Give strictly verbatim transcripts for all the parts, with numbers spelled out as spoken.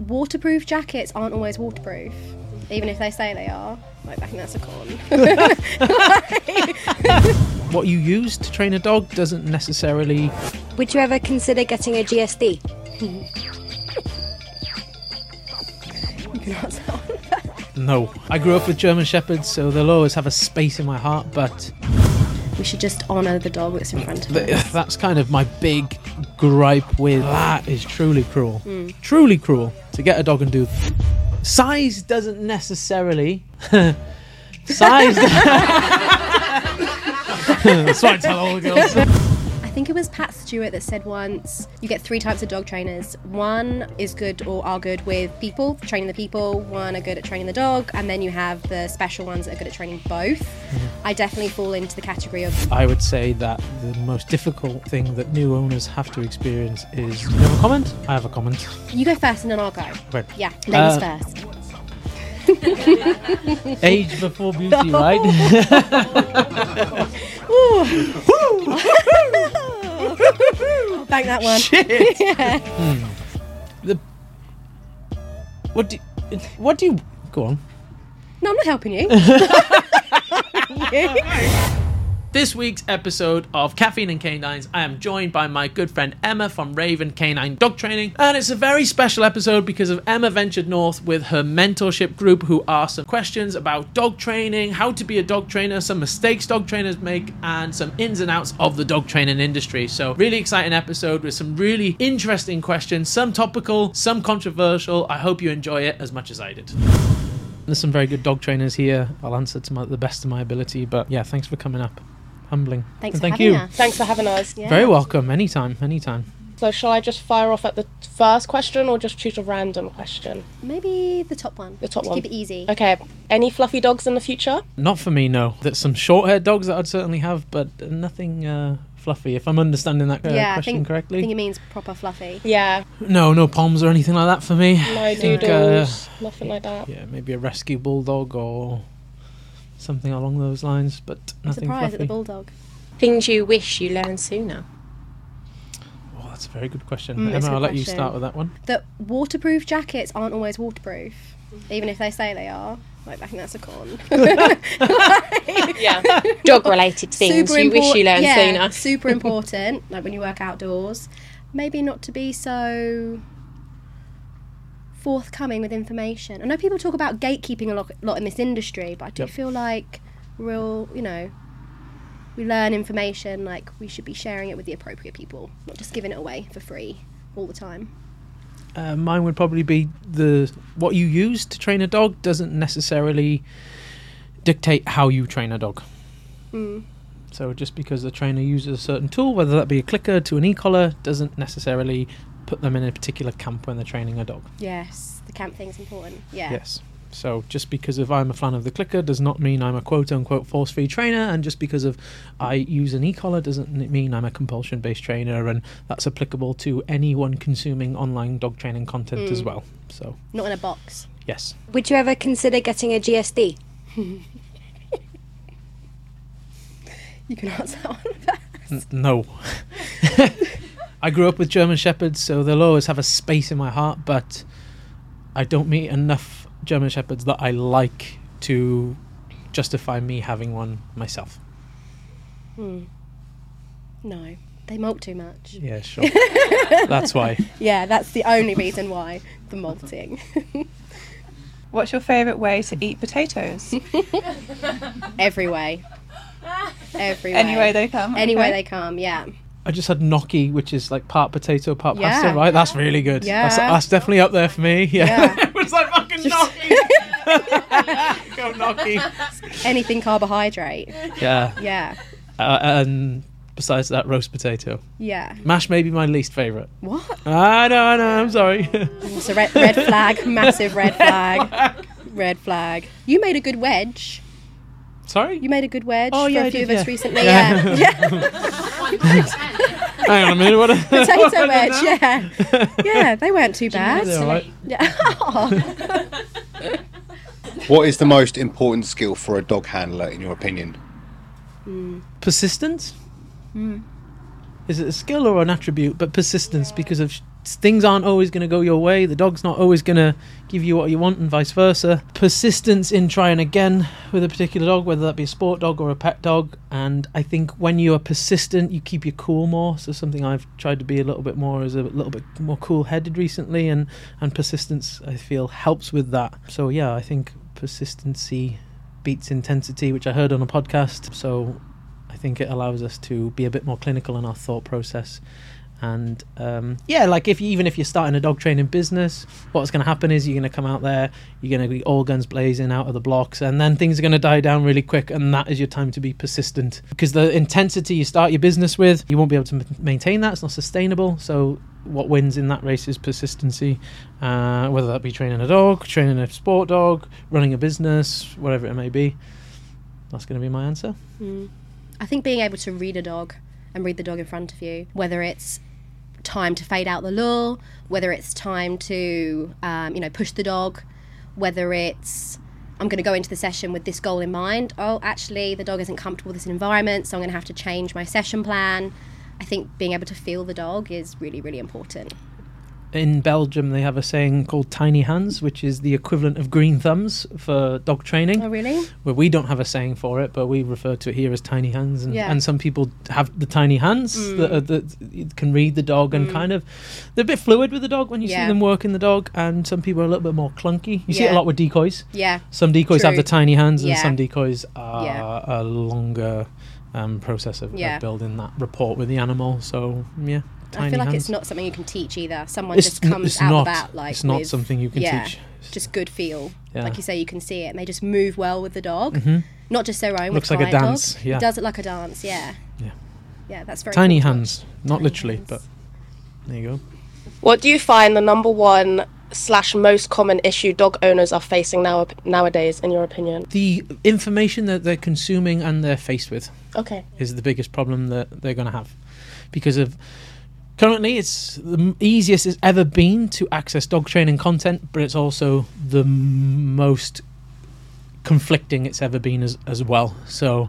waterproof jackets aren't always waterproof, even if they say they are. Like, I think that's a con. What you use to train a dog doesn't necessarily... Would you ever consider getting a G S D? You can answer that one. No. I grew up with German Shepherds, so they'll always have a space in my heart, but... We should just honour the dog that's in front of th- us. That's kind of my big gripe with... That is truly cruel. Mm. Truly cruel to get a dog and do... Size doesn't necessarily... Size... That's what I tell all the girls. I think it was Pat Stewart that said once, you get three types of dog trainers. One is good or are good with people, training the people. One are good at training the dog. And then you have the special ones that are good at training both. Mm-hmm. I definitely fall into the category of... I would say that the most difficult thing that new owners have to experience is... You have a comment? I have a comment. You go first and then I'll go. Right. Yeah, ladies Uh, first. Age before beauty, right? Bank that one. Shit. Yeah. Hmm. The what do you, what do you go on? No, I'm not helping you. You? This week's episode of Caffeine and Canines, I am joined by my good friend Emma from Raven Canine Dog Training, and it's a very special episode because of Emma ventured north with her mentorship group who asked some questions about dog training, how to be a dog trainer, some mistakes dog trainers make, and some ins and outs of the dog training industry. So really exciting episode with some really interesting questions, some topical, some controversial. I hope you enjoy it as much as I did. There's some very good dog trainers here. I'll answer to my, the best of my ability, but yeah, thanks for coming up. Humbling. Thanks And for thank having you. us. Thanks for having us. Yeah. Very welcome. Anytime, anytime. So shall I just fire off at the first question or just choose a random question? Maybe the top one. The top to one. Keep it easy. Okay. Any fluffy dogs in the future? Not for me, no. There's some short-haired dogs that I'd certainly have, but nothing uh, fluffy, if I'm understanding that uh, yeah, question I think, correctly. I think it means proper fluffy. Yeah. No, no poms or anything like that for me. No I think, doodles. Nothing like that. Yeah, maybe a rescue bulldog or something along those lines, but I'm nothing surprised fluffy. at the bulldog. Things you wish you learned sooner. Oh, that's a very good question. Mm, it's Emma, a I'll good let you question. start with that one. That waterproof jackets aren't always waterproof, even if they say they are. Like, I think that's a con. Yeah. Dog-related things you wish you learned yeah, sooner. super important, like when you work outdoors. Maybe not to be so forthcoming with information. I know people talk about gatekeeping a lot, lot in this industry, but I do Yep. feel like real, you know, we learn information, like we should be sharing it with the appropriate people, not just giving it away for free all the time. Uh, mine would probably be the what you use to train a dog doesn't necessarily dictate how you train a dog. Mm. So just because the trainer uses a certain tool, whether that be a clicker to an e-collar, doesn't necessarily put them in a particular camp when they're training a dog. Yes, the camp thing's important. Yeah. Yes. So just because if I'm a fan of the clicker does not mean I'm a quote-unquote force-free trainer, and just because of I use an e-collar doesn't mean I'm a compulsion-based trainer, and that's applicable to anyone consuming online dog training content Mm. as well. So Not in a box. yes. Would you ever consider getting a G S D? You can answer that one first. N- no. I grew up with German Shepherds, so they'll always have a space in my heart, but I don't meet enough German Shepherds that I like to justify me having one myself. Hmm. No, they molt too much. Yeah, sure. That's why. Yeah, that's the only reason why, the molting. What's your favourite way to eat potatoes? Every way. Every way. Any way they come. Any way okay. they come, yeah. I just had gnocchi, which is like part potato, part Yeah. pasta, right? That's really good. Yeah. That's, that's definitely up there for me. Yeah. Yeah. It was like fucking gnocchi. Go gnocchi. Anything carbohydrate. Yeah. Yeah. Uh, and besides that, roast potato. Yeah. Mash may be my least favourite. What? I know, I know, I'm sorry. It's a red, red flag, massive red flag. Red flag. You made a good wedge. Sorry? You made a good wedge Oh, for yeah, a I few did, of us yeah. recently. Yeah. Yeah. yeah. Hang on a minute. What? Potato what- wedge, yeah. Yeah, they weren't too bad. They're all right. Yeah. What is the most important skill for a dog handler, in your opinion? Persistence? Mm. Is it a skill or an attribute? But persistence, because of sh- things aren't always going to go your way. The dog's not always going to give you what you want, and vice versa. Persistence in trying again with a particular dog, whether that be a sport dog or a pet dog. And I think when you are persistent, you keep your cool more. So something I've tried to be a little bit more is a little bit more cool-headed recently, and and persistence, I feel, helps with that. So yeah, I think persistency beats intensity, which I heard on a podcast. So I think it allows us to be a bit more clinical in our thought process. And um, yeah, like if you, even if you're starting a dog training business, what's going to happen is you're going to come out there, you're going to be all guns blazing out of the blocks, and then things are going to die down really quick, and that is your time to be persistent. Because the intensity you start your business with, you won't be able to m- maintain that. It's not sustainable. So what wins in that race is persistency, uh, whether that be training a dog, training a sport dog, running a business, whatever it may be. That's going to be my answer. Mm. I think being able to read a dog and read the dog in front of you, whether it's time to fade out the lure, whether it's time to um, you know push the dog, whether it's I'm going to go into the session with this goal in mind. Oh, actually the dog isn't comfortable with this environment, so I'm going to have to change my session plan. I think being able to feel the dog is really, really important. In Belgium, they have a saying called tiny hands, which is the equivalent of green thumbs for dog training. Oh, really? Where we don't have a saying for it, but we refer to it here as tiny hands. And, yeah. and some people have the tiny hands mm. that, are, that can read the dog and mm. kind of, they're a bit fluid with the dog when you yeah. see them working the dog. And some people are a little bit more clunky. You yeah. see it a lot with decoys. Yeah. Some decoys True. have the tiny hands, and yeah. some decoys are yeah. a longer um, process of, yeah. of building that rapport with the animal. So, yeah. I feel like hands. It's not something you can teach either. Someone it's just comes n- out not, about like it's not with, something you can yeah, teach. Just good feel, yeah. like you say, you can see it, and they just move well with the dog, mm-hmm. not just their own. Looks with like a dance. Dogs. Yeah, it does look like a dance. Yeah, yeah, yeah. That's very tiny important. hands, not tiny literally, hands. but there you go. What do you find the number one slash most common issue dog owners are facing now nowadays, in your opinion? The information that they're consuming and they're faced with. Okay. Is the biggest problem that they're going to have, because of. Currently, it's the easiest it's ever been to access dog training content, but it's also the m- most conflicting it's ever been as, as well. So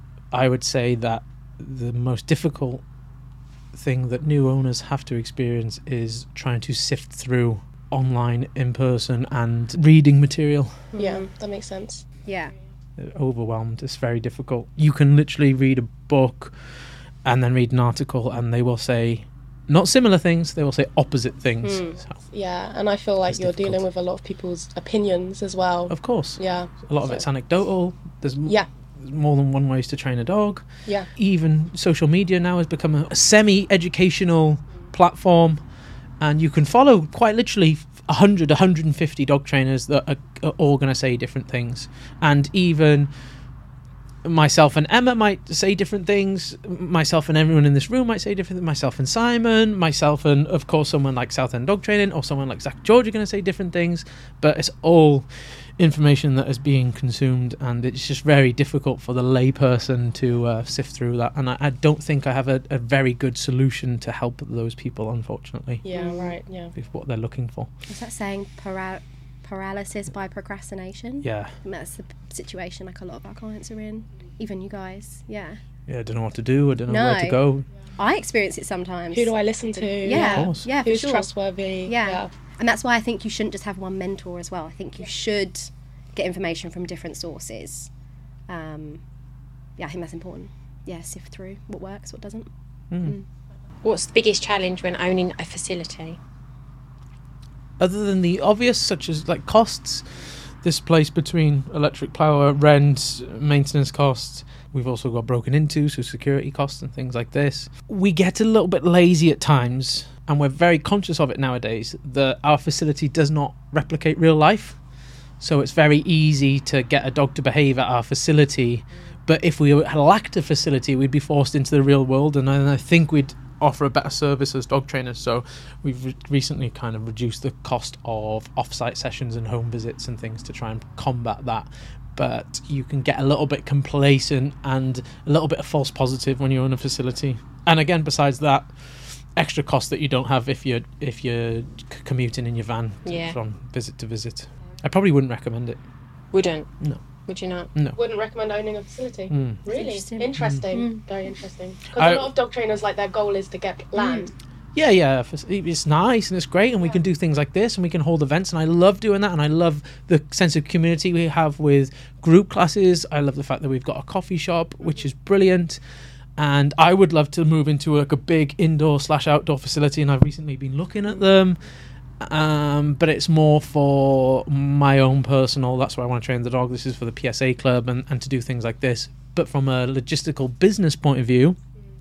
I would say that the most difficult thing that new owners have to experience is trying to sift through online, in person, and reading material. Yeah, that makes sense. Yeah. They're overwhelmed. It's very difficult. You can literally read a book and then read an article, and they will say... not similar things, they will say opposite things. Mm. So yeah, and I feel like you're difficult. dealing with a lot of people's opinions as well. Of course. Yeah. A lot so. of it's anecdotal. There's, m- yeah. there's more than one ways to train a dog. Yeah. Even social media now has become a, a semi-educational platform, and you can follow quite literally one hundred, one hundred fifty dog trainers that are, are all going to say different things. And even... myself and Emma might say different things. Myself and everyone in this room might say different things. Myself and Simon, myself and, of course, someone like Southend Dog Training or someone like Zach George are going to say different things. But it's all information that is being consumed, and it's just very difficult for the layperson to uh, sift through that. And I, I don't think I have a, a very good solution to help those people, unfortunately. Yeah, mm. right, yeah. With what they're looking for. Is that saying para- paralysis by procrastination? Yeah. And that's the situation like a lot of our clients are in. Even you guys, yeah. Yeah, I don't know what to do. I don't know no. where to go. I experience it sometimes. Who do I listen to? Yeah, of course. yeah, for Who's sure. trustworthy? Yeah. yeah, and that's why I think you shouldn't just have one mentor as well. I think you should get information from different sources. Um, yeah, I think that's important. Yeah, sift through what works, what doesn't. Mm. Mm. What's the biggest challenge when owning a facility? Other than the obvious, such as like costs, this place between electric power, rent, maintenance costs. We've also got broken into, so security costs and things like this. We get a little bit lazy at times, and we're very conscious of it nowadays, that our facility does not replicate real life. So it's very easy to get a dog to behave at our facility, but if we lacked a facility, we'd be forced into the real world, and I think we'd offer a better service as dog trainers. So we've re- recently kind of reduced the cost of off-site sessions and home visits and things to try and combat that. But you can get a little bit complacent and a little bit of false positive when you're in a facility. And again, besides that, extra cost that you don't have if you're if you're c- commuting in your van Yeah. from visit to visit. I probably wouldn't recommend it. Wouldn't? No. Would you not? No. Wouldn't recommend owning a facility. Mm. Really? Interesting. Interesting. Mm. Very interesting. Because I- a lot of dog trainers, like, their goal is to get land. Yeah, yeah, it's nice and it's great, and we can do things like this, and we can hold events, and I love doing that, and I love the sense of community we have with group classes. I love the fact that we've got a coffee shop, which is brilliant, and I would love to move into like a big indoor slash outdoor facility, and I've recently been looking at them, um, but it's more for my own personal, that's where I want to train the dog. This is for the P S A club, and, and to do things like this. But from a logistical business point of view,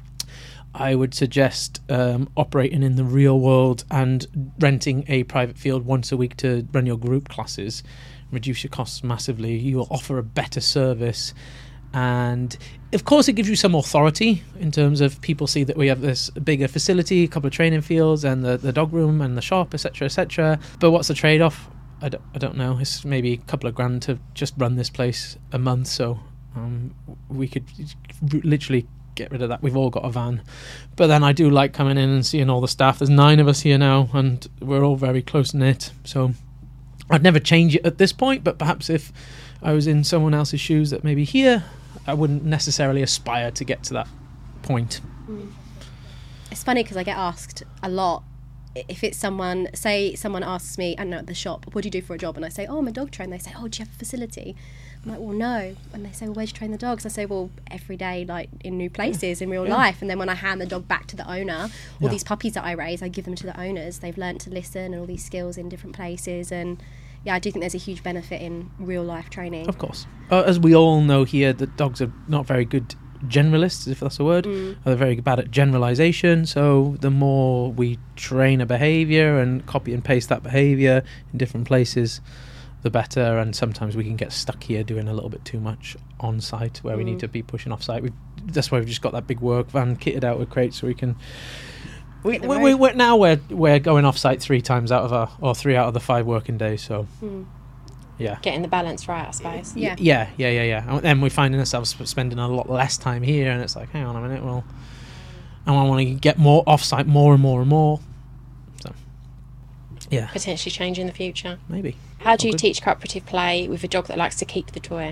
I would suggest um, operating in the real world and renting a private field once a week to run your group classes. Reduce your costs massively. You will offer a better service, and of course it gives you some authority in terms of people see that we have this bigger facility, a couple of training fields, and the, the dog room and the shop, etc, etc. But what's the trade-off? I don't, I don't know. It's maybe a couple of grand to just run this place a month, so um, we could literally get rid of that. We've all got a van, but then I do like coming in and seeing all the staff. There's nine of us here now, and we're all very close knit, so I'd never change it at this point, but perhaps if I was in someone else's shoes that maybe here, I wouldn't necessarily aspire to get to that point. Mm. It's funny because I get asked a lot, if it's someone, say someone asks me, I don't know, at the shop, what do you do for a job? And I say, oh, I'm a dog trainer. They say, oh, do you have a facility? I'm like, well, no. And they say, well, where do you train the dogs? I say, well, every day, like in new places, in real Yeah. life. And then when I hand the dog back to the owner, all Yeah. these puppies that I raise, I give them to the owners. They've learnt to listen and all these skills in different places. And yeah, I do think there's a huge benefit in real life training. Of course. Uh, as we all know here, that dogs are not very good generalists, if that's a word. Mm. They're very bad at generalization, so the more we train a behavior and copy and paste that behavior in different places, the better. And sometimes we can get stuck here doing a little bit too much on site where mm. we need to be pushing off site. We, that's why we've just got that big work van kitted out with crates so we can we, we, we, we're now we're we're going off site three times out of our or three out of the five working days, so Mm. yeah, Getting the balance right, I suppose. Yeah. yeah, yeah, yeah, yeah. And then we're finding ourselves spending a lot less time here, and it's like, hang on a minute, well, I want to get more off-site, more and more and more. So, yeah, Potentially change in the future. maybe. How do you Good. teach cooperative play with a dog that likes to keep the toy?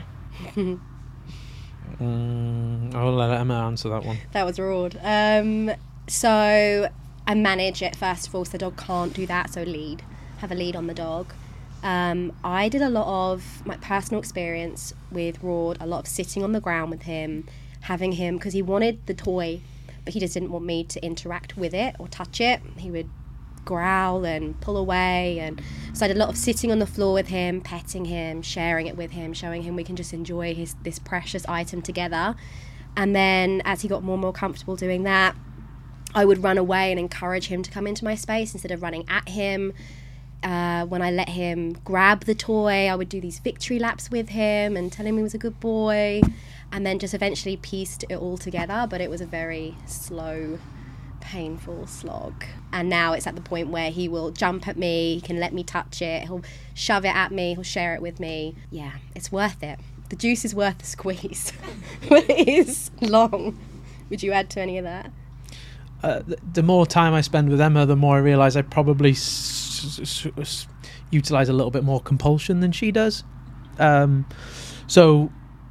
Mm, I'll let Emma answer that one. That was rude. Um, so I manage it first of all, so the dog can't do that. So lead, have a lead on the dog. Um, I did a lot of my personal experience with Rord, a lot of sitting on the ground with him, having him, because he wanted the toy, but he just didn't want me to interact with it or touch it. He would growl and pull away, and so I did a lot of sitting on the floor with him, petting him, sharing it with him, showing him we can just enjoy his this precious item together. And then as he got more and more comfortable doing that, I would run away and encourage him to come into my space instead of running at him. Uh, when I let him grab the toy, I would do these victory laps with him and tell him he was a good boy, and then just eventually pieced it all together. But it was a very slow, painful slog. And now it's at the point where he will jump at me, he can let me touch it, he'll shove it at me, he'll share it with me. Yeah, it's worth it. The juice is worth the squeeze. But it is long. Would you add to any of that? Uh, the, the more time I spend with Emma, the more I realise I probably s- s- s- utilise a little bit more compulsion than she does. Um, so,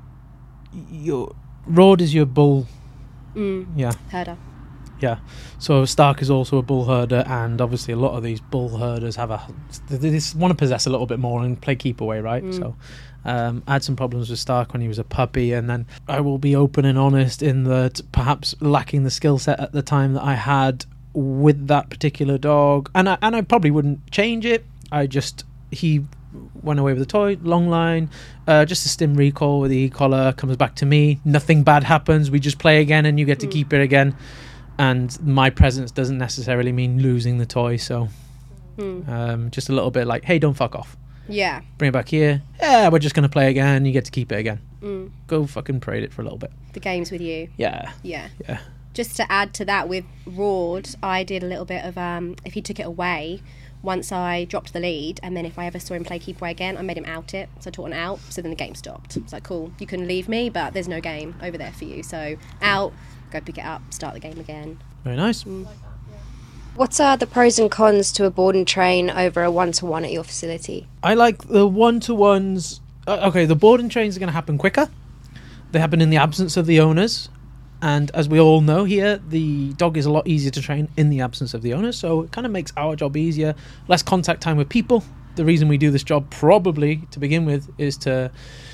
your Rord is your bull. Mm. Yeah. Herder. Yeah, so Stark is also a bull herder, and obviously a lot of these bull herders have a they just want to possess a little bit more and play keep away, right? Mm. So um, I had some problems with Stark when he was a puppy, and then I will be open and honest in that perhaps lacking the skill set at the time that I had with that particular dog, and I, and I probably wouldn't change it. I just he went away with the toy, long line, uh, just a stim recall with the e-collar, comes back to me, nothing bad happens, we just play again and you get to Mm. keep it again. And my presence doesn't necessarily mean losing the toy, so Mm. um, just a little bit like, hey, don't fuck off. Yeah. Bring it back here. Yeah, we're just going to play again. You get to keep it again. Mm. Go fucking parade it for a little bit. The game's with you. Yeah, Yeah. yeah. Just to add to that with Rord, I did a little bit of, um, if he took it away, once I dropped the lead, and then if I ever saw him play keep away again, I made him out it. So I taught him out, so then the game stopped. It's like, cool, you can leave me, but there's no game over there for you. So out, go pick it up, start the game again. Very nice. Mm. What are the pros and cons to a board and train over a one-to-one at your facility? I like the one-to-ones. Uh, okay, the board and trains are going to happen quicker. They happen in the absence of the owners. And as we all know here, the dog is a lot easier to train in the absence of the owner, so it kind of makes our job easier. Less contact time with people. The reason we do this job, probably to begin with, is to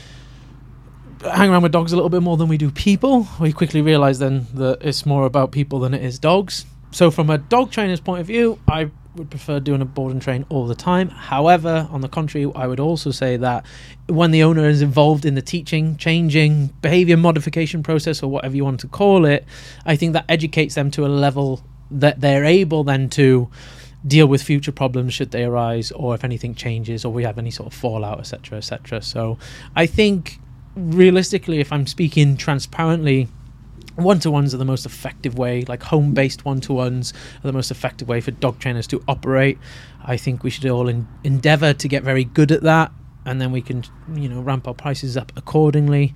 hang around with dogs a little bit more than we do people. We quickly realise then that it's more about people than it is dogs. So from a dog trainer's point of view, I would prefer doing a board and train all the time. However, on the contrary, I would also say that when the owner is involved in the teaching, changing, behaviour modification process, or whatever you want to call it, I think that educates them to a level that they're able then to deal with future problems should they arise, or if anything changes, or we have any sort of fallout, etc, etc. So I think realistically, if I'm speaking transparently, one-to-ones are the most effective way, like home-based one-to-ones are the most effective way for dog trainers to operate. I think we should all in, endeavour to get very good at that, and then we can, you know, ramp our prices up accordingly.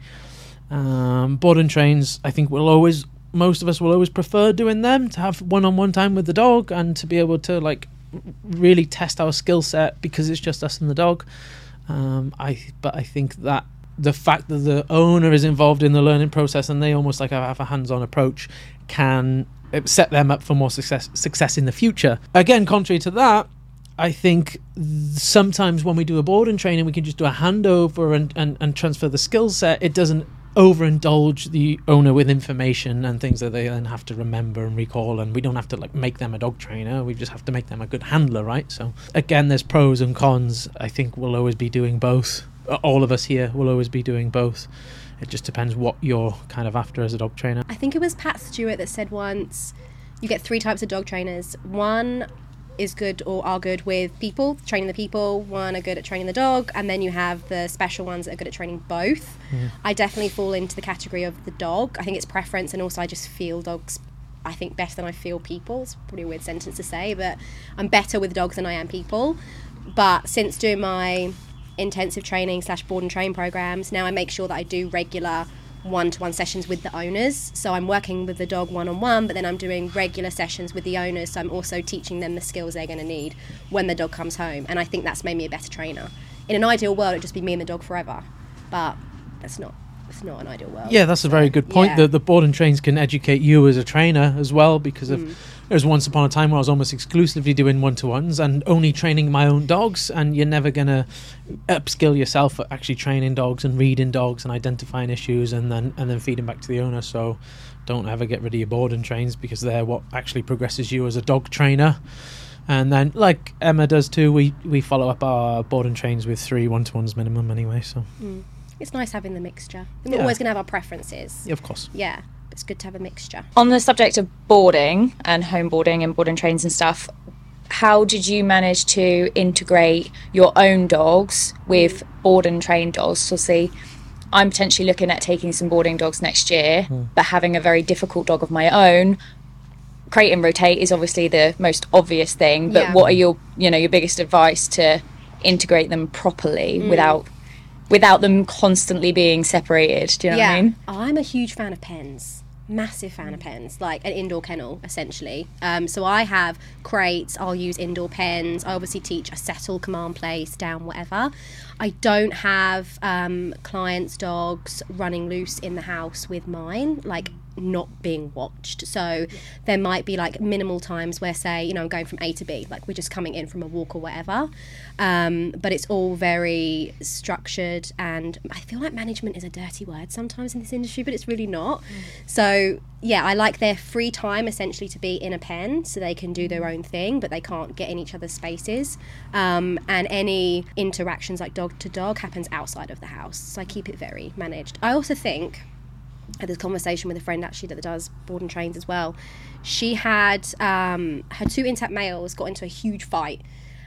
Um, board and trains, I think we'll always, most of us will always prefer doing them, to have one-on-one time with the dog and to be able to like really test our skill set because it's just us and the dog. Um, I but I think that the fact that the owner is involved in the learning process and they almost like have a hands-on approach can set them up for more success success in the future. Again, contrary to that, I think sometimes when we do a board and training, we can just do a handover and, and, and transfer the skill set. It doesn't overindulge the owner with information and things that they then have to remember and recall, and we don't have to like make them a dog trainer. We just have to make them a good handler, right? So again, there's pros and cons. I think we'll always be doing both. All of us here will always be doing both. It just depends what you're kind of after as a dog trainer. I think it was Pat Stewart that said once, you get three types of dog trainers. One is good or are good with people, training the people. One are good at training the dog, and then you have the special ones that are good at training both. Mm. I definitely fall into the category of the dog. I think it's preference, and also I just feel dogs, I think, better than I feel people. It's probably a weird sentence to say, but I'm better with dogs than I am people. But since doing my intensive training slash board and train programs, now I make sure that I do regular one-to-one sessions with the owners. So I'm working with the dog one-on-one, but then I'm doing regular sessions with the owners, so I'm also teaching them the skills they're going to need when the dog comes home, and I think that's made me a better trainer. In an ideal world, it'd just be me and the dog forever, but that's not it's not an ideal world. Yeah, that's a very good point. Yeah. The, the board and trains can educate you as a trainer as well, because of, Mm. there was once upon a time where I was almost exclusively doing one-to-ones and only training my own dogs, and you're never going to upskill yourself at actually training dogs and reading dogs and identifying issues and then and then feeding back to the owner. So don't ever get rid of your board and trains, because they're what actually progresses you as a dog trainer. And then, like Emma does too, we, we follow up our board and trains with three one-to-ones minimum anyway. So Mm. It's nice having the mixture. We're Yeah. always going to have our preferences. yeah, of course. Yeah, but it's good to have a mixture. On the subject of boarding and home boarding and board and trains and stuff, how did you manage to integrate your own dogs with board and train dogs? So see, I'm potentially looking at taking some boarding dogs next year, mm. but having a very difficult dog of my own. Crate and rotate is obviously the most obvious thing, but Yeah. what are your, you know, your biggest advice to integrate them properly Mm. without without them constantly being separated? Do you know yeah. what I mean? Oh, I'm a huge fan of pens. Massive fan of pens, like an indoor kennel, essentially. Um, so I have crates, I'll use indoor pens. I obviously teach a settle, command place, down, whatever. I don't have um, clients' dogs running loose in the house with mine, like not being watched. So there might be like minimal times where, say, you know, I'm going from A to B, like we're just coming in from a walk or whatever. Um, but it's all very structured, and I feel like management is a dirty word sometimes in this industry, but it's really not. Mm. So yeah, I like their free time essentially to be in a pen so they can do their own thing, but they can't get in each other's spaces. Um, and any interactions like dog to dog happens outside of the house. So I keep it very managed. I also think, I had this conversation with a friend actually that does board and trains as well. She had um, her two intact males got into a huge fight,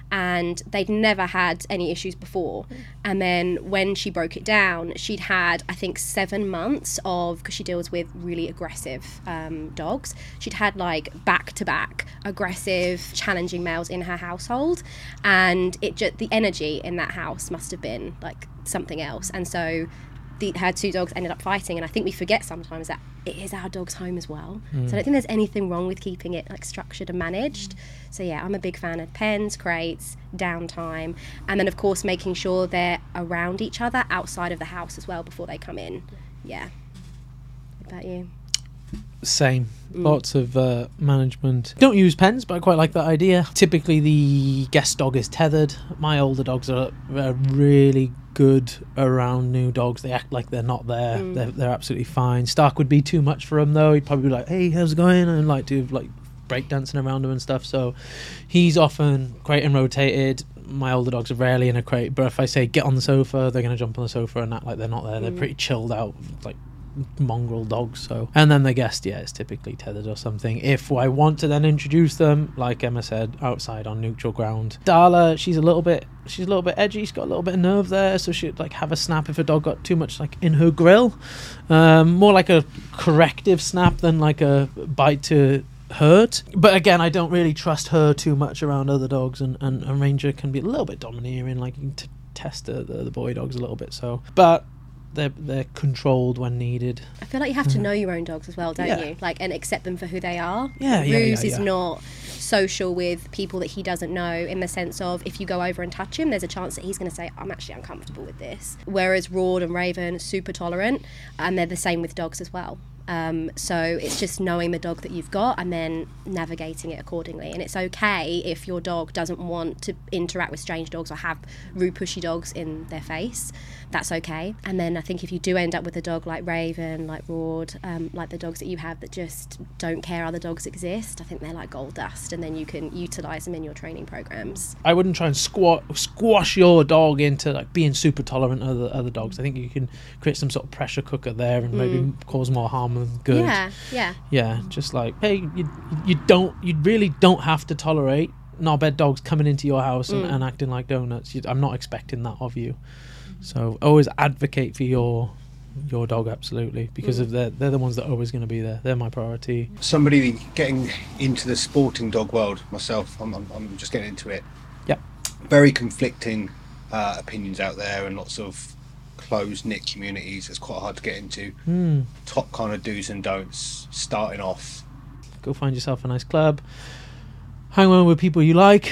and they'd never had any issues before. And then when she broke it down, she'd had, I think, seven months of, because she deals with really aggressive um, dogs, she'd had like back-to-back aggressive, challenging males in her household, and it just, the energy in that house must have been like something else. And so The, her two dogs ended up fighting, and I think we forget sometimes that it is our dog's home as well. Mm. So I don't think there's anything wrong with keeping it like structured and managed. Mm. So yeah, I'm a big fan of pens, crates, downtime, and then of course making sure they're around each other outside of the house as well before they come in. Yeah. What about you? Same. Lots of uh, management. Don't use pens, but I quite like that idea. Typically, the guest dog is tethered. My older dogs are, are really good around new dogs. They act like they're not there. Mm. They're, they're absolutely fine. Stark would be too much for him, though. He'd probably be like, "Hey, how's it going?" and like to like breakdancing around him and stuff. So he's often crate and rotated. My older dogs are rarely in a crate, but if I say get on the sofa, they're going to jump on the sofa and act like they're not there. Mm. They're pretty chilled out, like mongrel dogs. So, and then the guest, yeah, is typically tethered or something. If I want to then introduce them, like Emma said, outside on neutral ground. Darla, she's a little bit she's a little bit edgy. She's got a little bit of nerve there, so she'd like have a snap if a dog got too much like in her grill. Um, more like a corrective snap than like a bite to hurt. But again, I don't really trust her too much around other dogs, and, and, and Ranger can be a little bit domineering, like you can t- test the, the, the boy dogs a little bit. So, but they're they're controlled when needed. I feel like you have to know your own dogs as well, don't Yeah. you? Like, and accept them for who they are. Yeah, yeah, Ruse yeah, is yeah. not social with people that he doesn't know, in the sense of if you go over and touch him, there's a chance that he's going to say, I'm actually uncomfortable with this. Whereas Raud and Raven, super tolerant, and they're the same with dogs as well. Um, so it's just knowing the dog that you've got and then navigating it accordingly. And it's okay if your dog doesn't want to interact with strange dogs or have rude pushy dogs in their face. That's okay. And then I think if you do end up with a dog like Raven, like Raud, um, like the dogs that you have that just don't care other dogs exist, I think they're like gold dust, and then you can utilise them in your training programs. I wouldn't try and squat, squash your dog into like being super tolerant of other, other dogs. I think you can create some sort of pressure cooker there and maybe Mm. cause more harm than good. Yeah, yeah. Yeah, just like, hey, you you don't, you really don't have to tolerate knobhead dogs coming into your house and, Mm. and acting like donuts. You, I'm not expecting that of you. So always advocate for your your dog, absolutely, because Mm. of they're, they're the ones that are always going to be there. They're my priority. Somebody getting into the sporting dog world myself, I'm, I'm, I'm just getting into it. Yep. Very conflicting uh, opinions out there, and lots of closed-knit communities. It's quite hard to get into. Mm. Top kind of do's and don'ts starting off. Go find yourself a nice club. Hang around with people you like.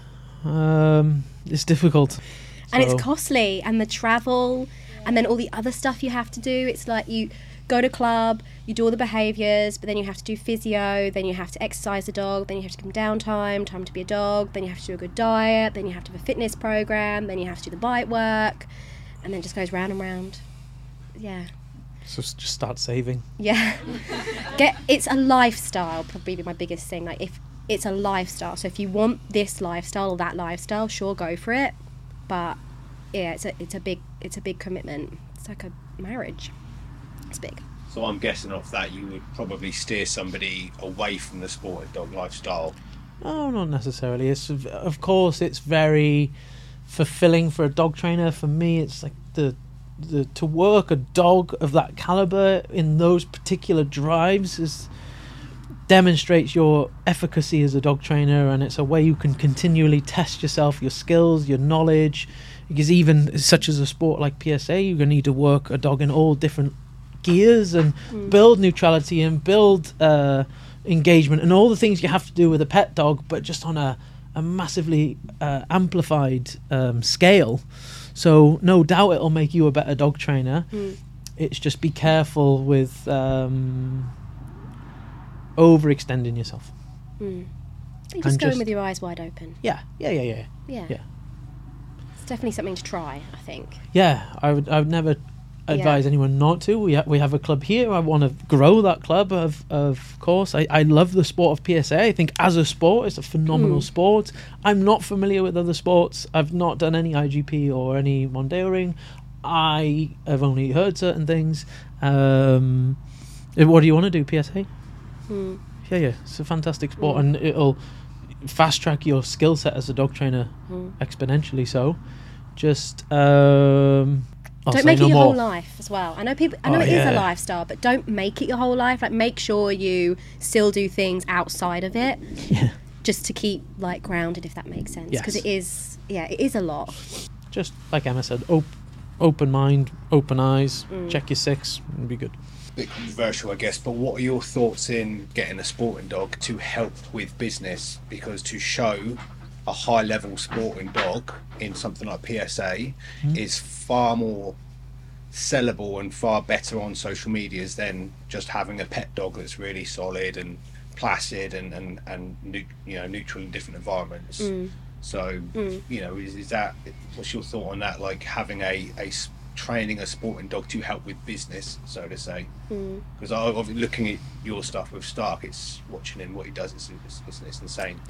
Um, it's difficult. And So- it's costly, and the travel, and then all the other stuff you have to do. It's like you go to club, you do all the behaviours, but then you have to do physio, then you have to exercise the dog, then you have to give them downtime, time to be a dog, then you have to do a good diet, then you have to have a fitness program, then you have to do the bite work, and then it just goes round and round. Yeah. So s- just start saving. Yeah. Get it's a lifestyle, probably be my biggest thing. Like, if it's a lifestyle, so if you want this lifestyle or that lifestyle, sure, go for it. But yeah, it's a it's a big it's a big commitment. It's like a marriage. It's big. So I'm guessing off that you would probably steer somebody away from the sporting dog lifestyle. No, not necessarily. It's of course it's very fulfilling for a dog trainer. For me, it's like the the to work a dog of that caliber in those particular drives is demonstrates your efficacy as a dog trainer, and it's a way you can continually test yourself, your skills, your knowledge. Because even such as a sport like P S A, you're going to need to work a dog in all different gears and Mm. build neutrality and build uh, engagement and all the things you have to do with a pet dog, but just on a, a massively uh, amplified um, scale. So no doubt it'll make you a better dog trainer. Mm. It's just be careful with um, overextending yourself. Mm. I think And just go in just- with your eyes wide open. Yeah, yeah, yeah, yeah. Yeah. Yeah. It's definitely something to try, I think. Yeah, I would. I would never advise anyone not to. We ha- we have a club here. I want to grow that club. Of of course, I, I love the sport of P S A. I think as a sport, it's a phenomenal Mm. sport. I'm not familiar with other sports. I've not done any I G P or any Mondeo ring. I have only heard certain things. Um, eh, what do you want to do? P S A? Mm. Yeah, yeah. It's a fantastic sport, Mm. and it'll fast track your skill set as a dog trainer Mm. exponentially. So, just um, I'll Don't say make no it your more. whole life as well. I know people. I know Oh, it is yeah. a lifestyle, but don't make it your whole life. Like, make sure you still do things outside of it, Yeah. just to keep like grounded, if that makes sense. Because Yes. it is, yeah, it is a lot. Just like Emma said, op- open mind, open eyes, Mm. check your six, and be good. Bit controversial, I guess, but what are your thoughts in getting a sporting dog to help with business? Because to show a high level sporting dog in something like P S A Mm. is far more sellable and far better on social medias than just having a pet dog that's really solid and placid and and and nu- you know neutral in different environments. Mm. So Mm. you know, is, is that what's your thought on that? Like having a a s- training a sporting dog to help with business, so to say. Because mm. I, I looking at your stuff with Stark, it's watching him what he does. It's it's, it's insane.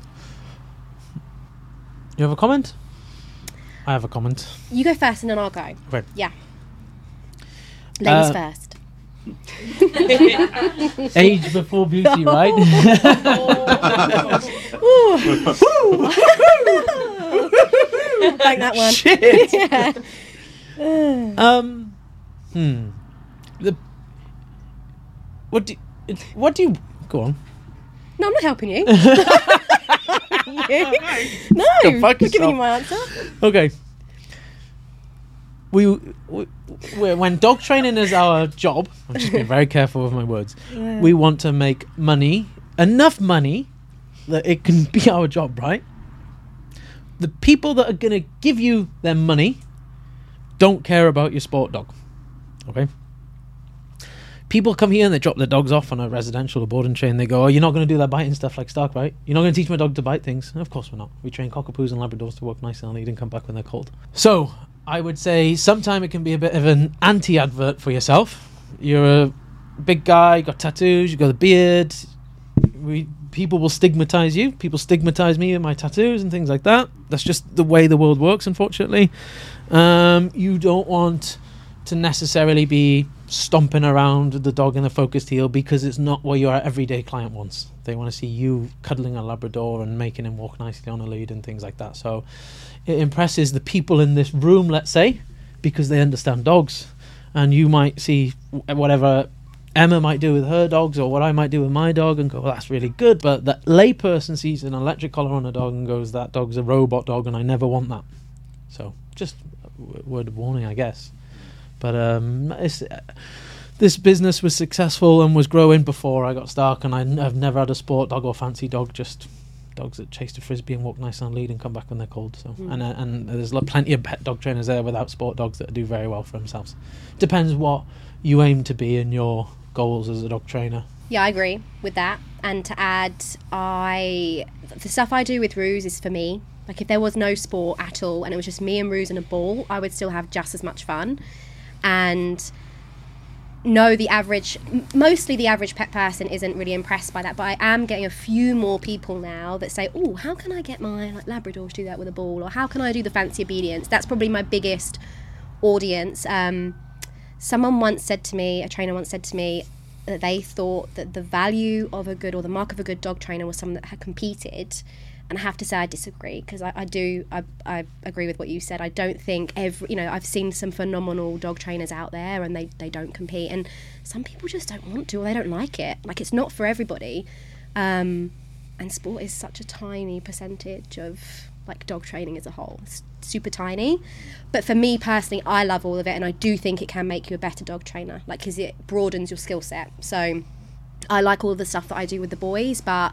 You have a comment? I have a comment. You go first and then I'll go. Okay. Yeah. Ladies Uh, first. Age before beauty, right? Like that one. Shit. Yeah. Um. Hmm. The. What do? What do you? Go on. No, I'm not helping you. You? No, Go I'm fuck not giving yourself. you my answer. Okay. We, we, we when dog training is our job, I'm just being very careful with my words. Yeah. We want to make money, enough money, that it can be our job, right? The people that are going to give you their money don't care about your sport dog, okay? People come here and they drop their dogs off on a residential or boarding train. They go, oh, you're not going to do that biting stuff like Stark, right? You're not going to teach my dog to bite things. Of course we're not. We train cockapoos and Labradors to walk nice and lead and come back when they're cold. So, I would say sometime it can be a bit of an anti-advert for yourself. You're a big guy, got tattoos, you got a beard. We People will stigmatize you. People stigmatize me and my tattoos and things like that. That's just the way the world works, unfortunately. Um, you don't want to necessarily be stomping around the dog in a focused heel because it's not what your everyday client wants. They want to see you cuddling a Labrador and making him walk nicely on a lead and things like that. So it impresses the people in this room, let's say, because they understand dogs. And you might see whatever Emma might do with her dogs or what I might do with my dog and go, well, that's really good. But that layperson sees an electric collar on a dog and goes, that dog's a robot dog and I never want that. So just a w- word of warning, I guess. But um, it's, uh, this business was successful and was growing before I got Stark, and I n- I've never had a sport dog or fancy dog, just dogs that chase the frisbee and walk nice on lead and come back when they're cold. So Mm. and uh, and there's lo- plenty of pet dog trainers there without sport dogs that do very well for themselves. Depends what you aim to be in your goals as a dog trainer. Yeah, I agree with that. And to add, I the stuff I do with Ruse is for me. Like if there was no sport at all and it was just me and Ruse and a ball, I would still have just as much fun. And no, the average, m- mostly the average pet person isn't really impressed by that, but I am getting a few more people now that say, oh, how can I get my like, Labrador to do that with a ball? Or how can I do the fancy obedience? That's probably my biggest audience. Um, someone once said to me, a trainer once said to me, that they thought that the value of a good or the mark of a good dog trainer was someone that had competed. And I have to say I disagree, because I, I do I, I agree with what you said. I don't think every, you know, I've seen some phenomenal dog trainers out there and they, they don't compete, and some people just don't want to or they don't like it. Like it's not for everybody. Um, and sport is such a tiny percentage of like dog training as a whole. It's super tiny. But for me personally, I love all of it, and I do think it can make you a better dog trainer, like because it broadens your skill set. So I like all of the stuff that I do with the boys, but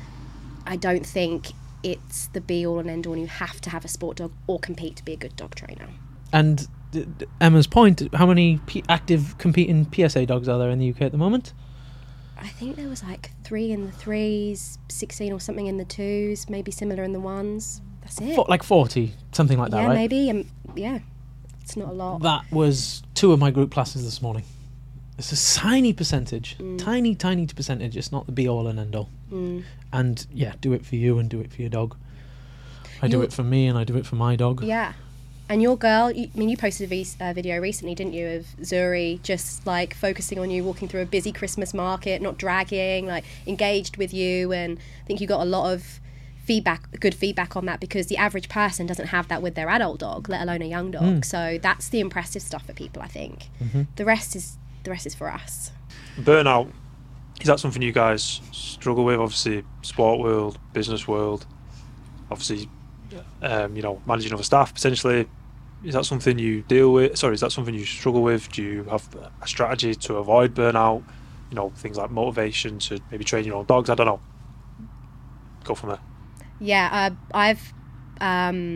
I don't think it's the be all and end all and you have to have a sport dog or compete to be a good dog trainer. And d- d- Emma's point, how many P- active competing P S A dogs are there in the U K at the moment? I think there was like three in the threes, sixteen or something in the twos, maybe similar in the ones. That's it. Fo- like forty, something like that, yeah, right? maybe. Um, yeah, it's not a lot. That was two of my group classes this morning. It's a tiny percentage, Mm. tiny, tiny percentage. It's not the be all and end all. Mm. And yeah, do it for you and do it for your dog. I do You- it for me and I do it for my dog. Yeah. And your girl, you, I mean, you posted a v- uh, video recently, didn't you, of Zuri just like focusing on you, walking through a busy Christmas market, not dragging, like engaged with you. And I think you got a lot of feedback, good feedback on that, because the average person doesn't have that with their adult dog, let alone a young dog. Mm. So that's the impressive stuff for people, I think. Mhm. The rest is the rest is for us. Burnout, is that something you guys struggle with? Obviously, sport world, business world, obviously, um, you know, managing other staff potentially. Is that something you deal with? Sorry, is that something you struggle with? Do you have a strategy to avoid burnout? You know, things like motivation to maybe train your own dogs. I don't know. Go from there. Yeah, uh, I've um,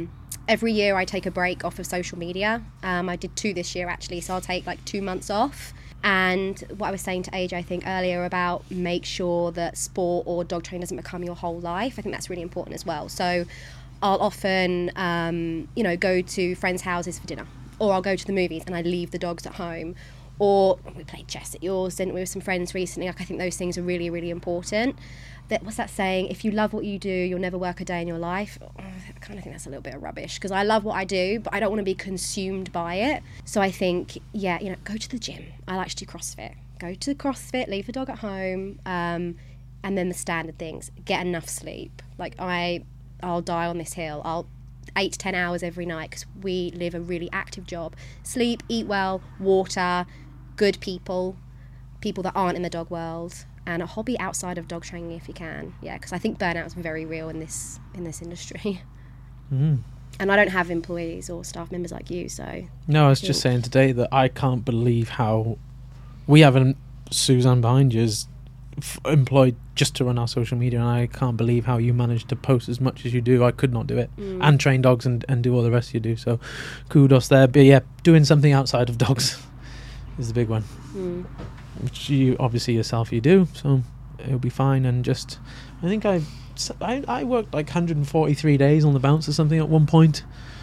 every year I take a break off of social media. Um, I did two this year actually, so I'll take like two months off. And what I was saying to A J, I think earlier, about make sure that sport or dog training doesn't become your whole life. I think that's really important as well. So I'll often, um, you know, go to friends' houses for dinner, or I'll go to the movies and I leave the dogs at home. Or we played chess at yours, didn't we, with some friends recently? Like, I think those things are really, really important. That, what's that saying? If you love what you do, you'll never work a day in your life. Oh, I kind of think that's a little bit of rubbish, because I love what I do, but I don't want to be consumed by it. So I think, yeah, you know, go to the gym. I like to do CrossFit. Go to the CrossFit, leave the dog at home, um, and then the standard things. Get enough sleep. Like, I, I'll die on this hill. I'll eight to ten hours every night, because we live a really active job. Sleep, eat well, water, good people, people that aren't in the dog world, and a hobby outside of dog training if you can. Yeah, because I think burnout is very real in this in this industry. Mm. And I don't have employees or staff members like you, so... No, I was I just saying today that I can't believe how we have an, Suzanne behind you is f- employed just to run our social media, and I can't believe how you manage to post as much as you do. I could not do it. Mm. And train dogs and, and do all the rest you do, so kudos there. But yeah, doing something outside of dogs is the big one. Mm. Which you obviously yourself you do, so it'll be fine. And just, I think I, I, I worked like one hundred forty-three days on the bounce or something at one point,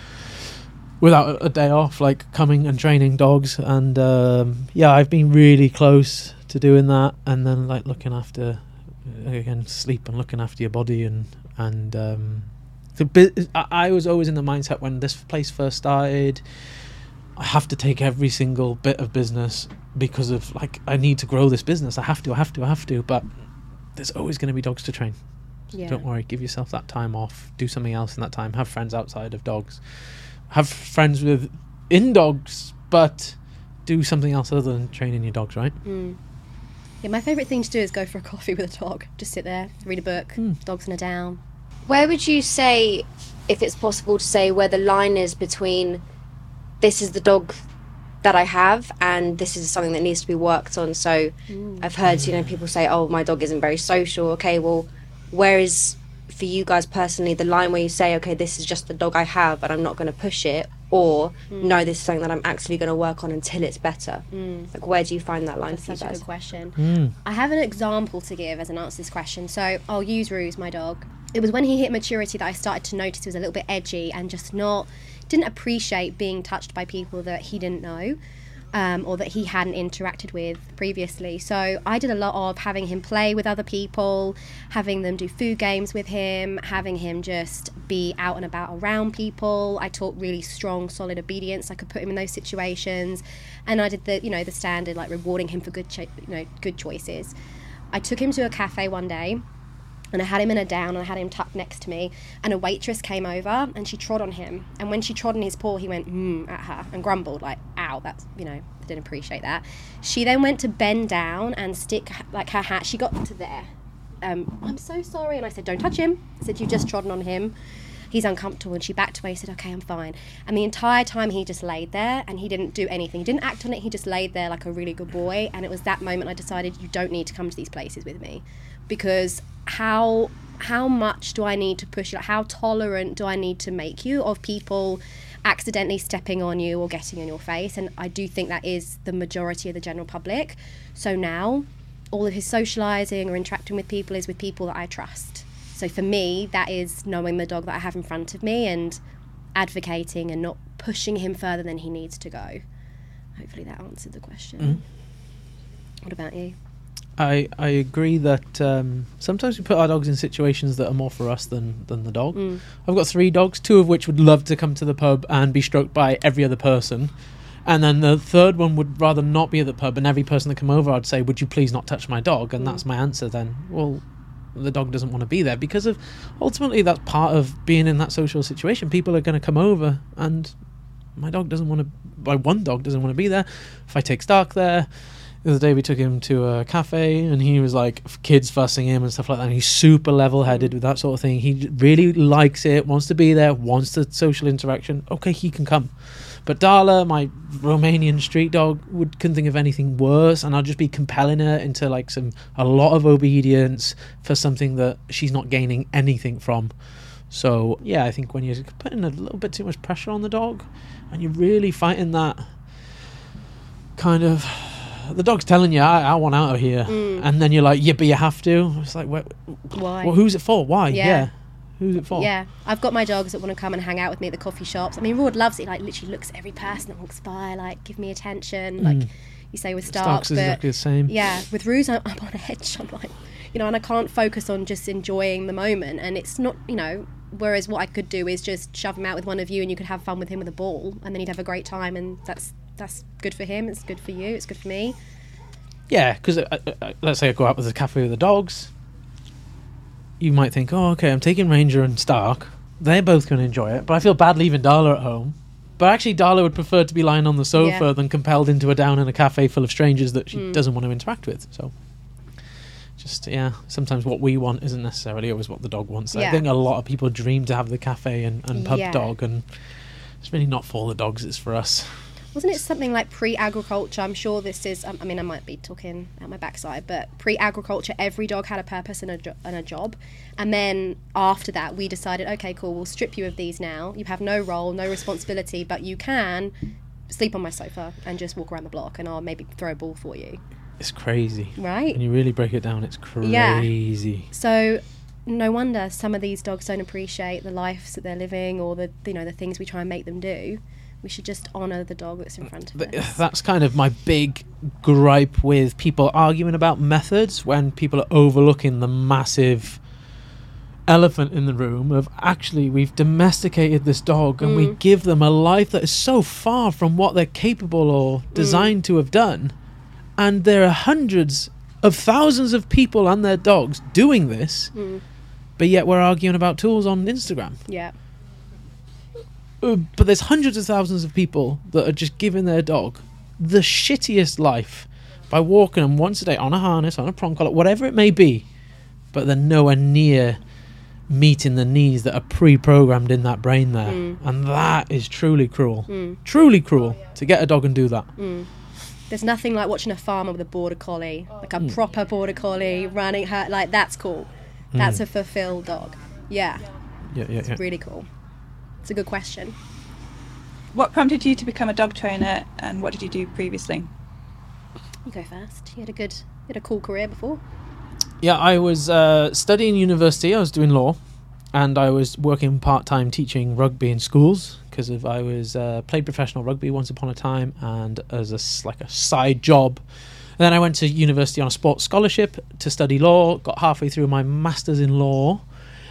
without a, a day off, like coming and training dogs. And um, yeah, I've been really close to doing that, and then like looking after, again, sleep and looking after your body, and and um, the bit. I, I was always in the mindset when this place first started, I have to take every single bit of business, because of like, I need to grow this business. I have to, I have to, I have to. But there's always going to be dogs to train. So yeah. Don't worry. Give yourself that time off. Do something else in that time. Have friends outside of dogs. Have friends with in dogs, but do something else other than training your dogs, right? Mm. Yeah, my favourite thing to do is go for a coffee with a dog. Just sit there, read a book. Mm. Dogs in a down. Where would you say, if it's possible to say, where the line is between this is the dog that I have and this is something that needs to be worked on? So mm. I've heard, you know, people say, oh, my dog isn't very social. Okay, well, where is, for you guys personally, the line where you say, okay, this is just the dog I have and I'm not going to push it, or mm. no, this is something that I'm actually going to work on until it's better? Mm. Like, where do you find that line? That's for you such guys? a good question. Mm. I have an example to give as an answer to this question. So I'll use Ruse, my dog. It was when he hit maturity that I started to notice he was a little bit edgy and just not, didn't appreciate being touched by people that he didn't know. Um, or that he hadn't interacted with previously. So I did a lot of having him play with other people, having them do food games with him, having him just be out and about around people. I taught really strong, solid obedience. I could put him in those situations, and I did the, you know, the standard, like rewarding him for good, cho- you know, good choices. I took him to a cafe one day, and I had him in a down, and I had him tucked next to me, and a waitress came over and she trod on him, and when she trod on his paw he went mmm at her and grumbled like, ow, that's, you know, I didn't appreciate that. She then went to bend down and stick like her hat, she got to there, um, I'm so sorry, and I said, don't touch him. I said, you've just trodden on him, he's uncomfortable. And she backed away, said, okay, I'm fine. And the entire time he just laid there and he didn't do anything, he didn't act on it, he just laid there like a really good boy. And it was that moment I decided, you don't need to come to these places with me, because how how much do I need to push you? Like, how tolerant do I need to make you of people accidentally stepping on you or getting in your face? And I do think that is the majority of the general public. So now all of his socialising or interacting with people is with people that I trust. So for me, that is knowing the dog that I have in front of me and advocating and not pushing him further than he needs to go. Hopefully that answered the question. Mm-hmm. What about you? I, I agree that um, sometimes we put our dogs in situations that are more for us than, than the dog. Mm. I've got three dogs, two of which would love to come to the pub and be stroked by every other person. And then the third one would rather not be at the pub, and every person that come over I'd say, would you please not touch my dog? And mm. that's my answer then. Well, the dog doesn't want to be there, because of ultimately that's part of being in that social situation. People are going to come over and my dog doesn't want to, my one dog doesn't want to be there. If I take Stark there, the other day we took him to a cafe and he was like, kids fussing him and stuff like that, and he's super level-headed with that sort of thing. He really likes it, wants to be there, wants the social interaction. Okay, he can come. But Darla, my Romanian street dog, would couldn't think of anything worse, and I'll just be compelling her into like some a lot of obedience for something that she's not gaining anything from. So yeah, I think when you're putting a little bit too much pressure on the dog, and you're really fighting that kind of, the dog's telling you, I, I want out of here, Mm. and then you're like, yeah, but you have to. It's like, wh- Why? well, who's it for? Why? Yeah. Yeah. Who's it for? Yeah, I've got my dogs that want to come and hang out with me at the coffee shops. I mean, Raud loves it. Like, literally looks at every person that walks by, like, give me attention. Like you say with Stark, Stark's but exactly the same. yeah, with Ruse, I'm, I'm on edge. I'm like, you know, and I can't focus on just enjoying the moment. And it's not, you know, whereas what I could do is just shove him out with one of you, and you could have fun with him with a ball, and then he'd have a great time, and that's that's good for him. It's good for you. It's good for me. Yeah, because uh, uh, let's say I go out with the cafe with the dogs. You might think, oh, okay, I'm taking Ranger and Stark. They're both going to enjoy it, but I feel bad leaving Darla at home. But actually, Darla would prefer to be lying on the sofa Yeah. than compelled into a down in a cafe full of strangers that she Mm. doesn't want to interact with. So, just, yeah, sometimes what we want isn't necessarily always what the dog wants. I Yeah. think a lot of people dream to have the cafe and, and pub Yeah. dog, and it's really not for the dogs, it's for us. Wasn't it something like pre-agriculture? I'm sure this is, um, I mean, I might be talking out my backside, but pre-agriculture, every dog had a purpose and a, jo- and a job. And then after that, we decided, okay, cool, we'll strip you of these now. You have no role, no responsibility, but you can sleep on my sofa and just walk around the block, and I'll maybe throw a ball for you. It's crazy. Right? When you really break it down, it's Yeah. crazy. So no wonder some of these dogs don't appreciate the lives that they're living, or the, you know, the things we try and make them do. We should just honour the dog that's in front of Th- us. That's kind of my big gripe with people arguing about methods, when people are overlooking the massive elephant in the room of, actually, we've domesticated this dog and we Mm. give them a life that is so far from what they're capable or designed to have done. And there are hundreds of thousands of people and their dogs doing this, Mm. but yet we're arguing about tools on Instagram. Yeah. Uh, but there's hundreds of thousands of people that are just giving their dog the shittiest life by walking them once a day on a harness, on a prong collar, whatever it may be, but they're nowhere near meeting the needs that are pre-programmed in that brain there. Mm. And that is truly cruel. Mm. Truly cruel to get a dog and do that. Mm. There's nothing like watching a farmer with a border collie, like a Mm. proper border collie running her. Like, that's cool. That's a fulfilled dog. Yeah, Yeah, yeah, yeah. really cool. It's a good question. What prompted you to become a dog trainer, and what did you do previously? You go first. You had a good, you had a cool career before. Yeah, I was uh, studying university. I was doing law, and I was working part-time teaching rugby in schools, because of I was uh, played professional rugby once upon a time, and as a s- like a side job. And then I went to university on a sports scholarship to study law. Got halfway through my masters in law,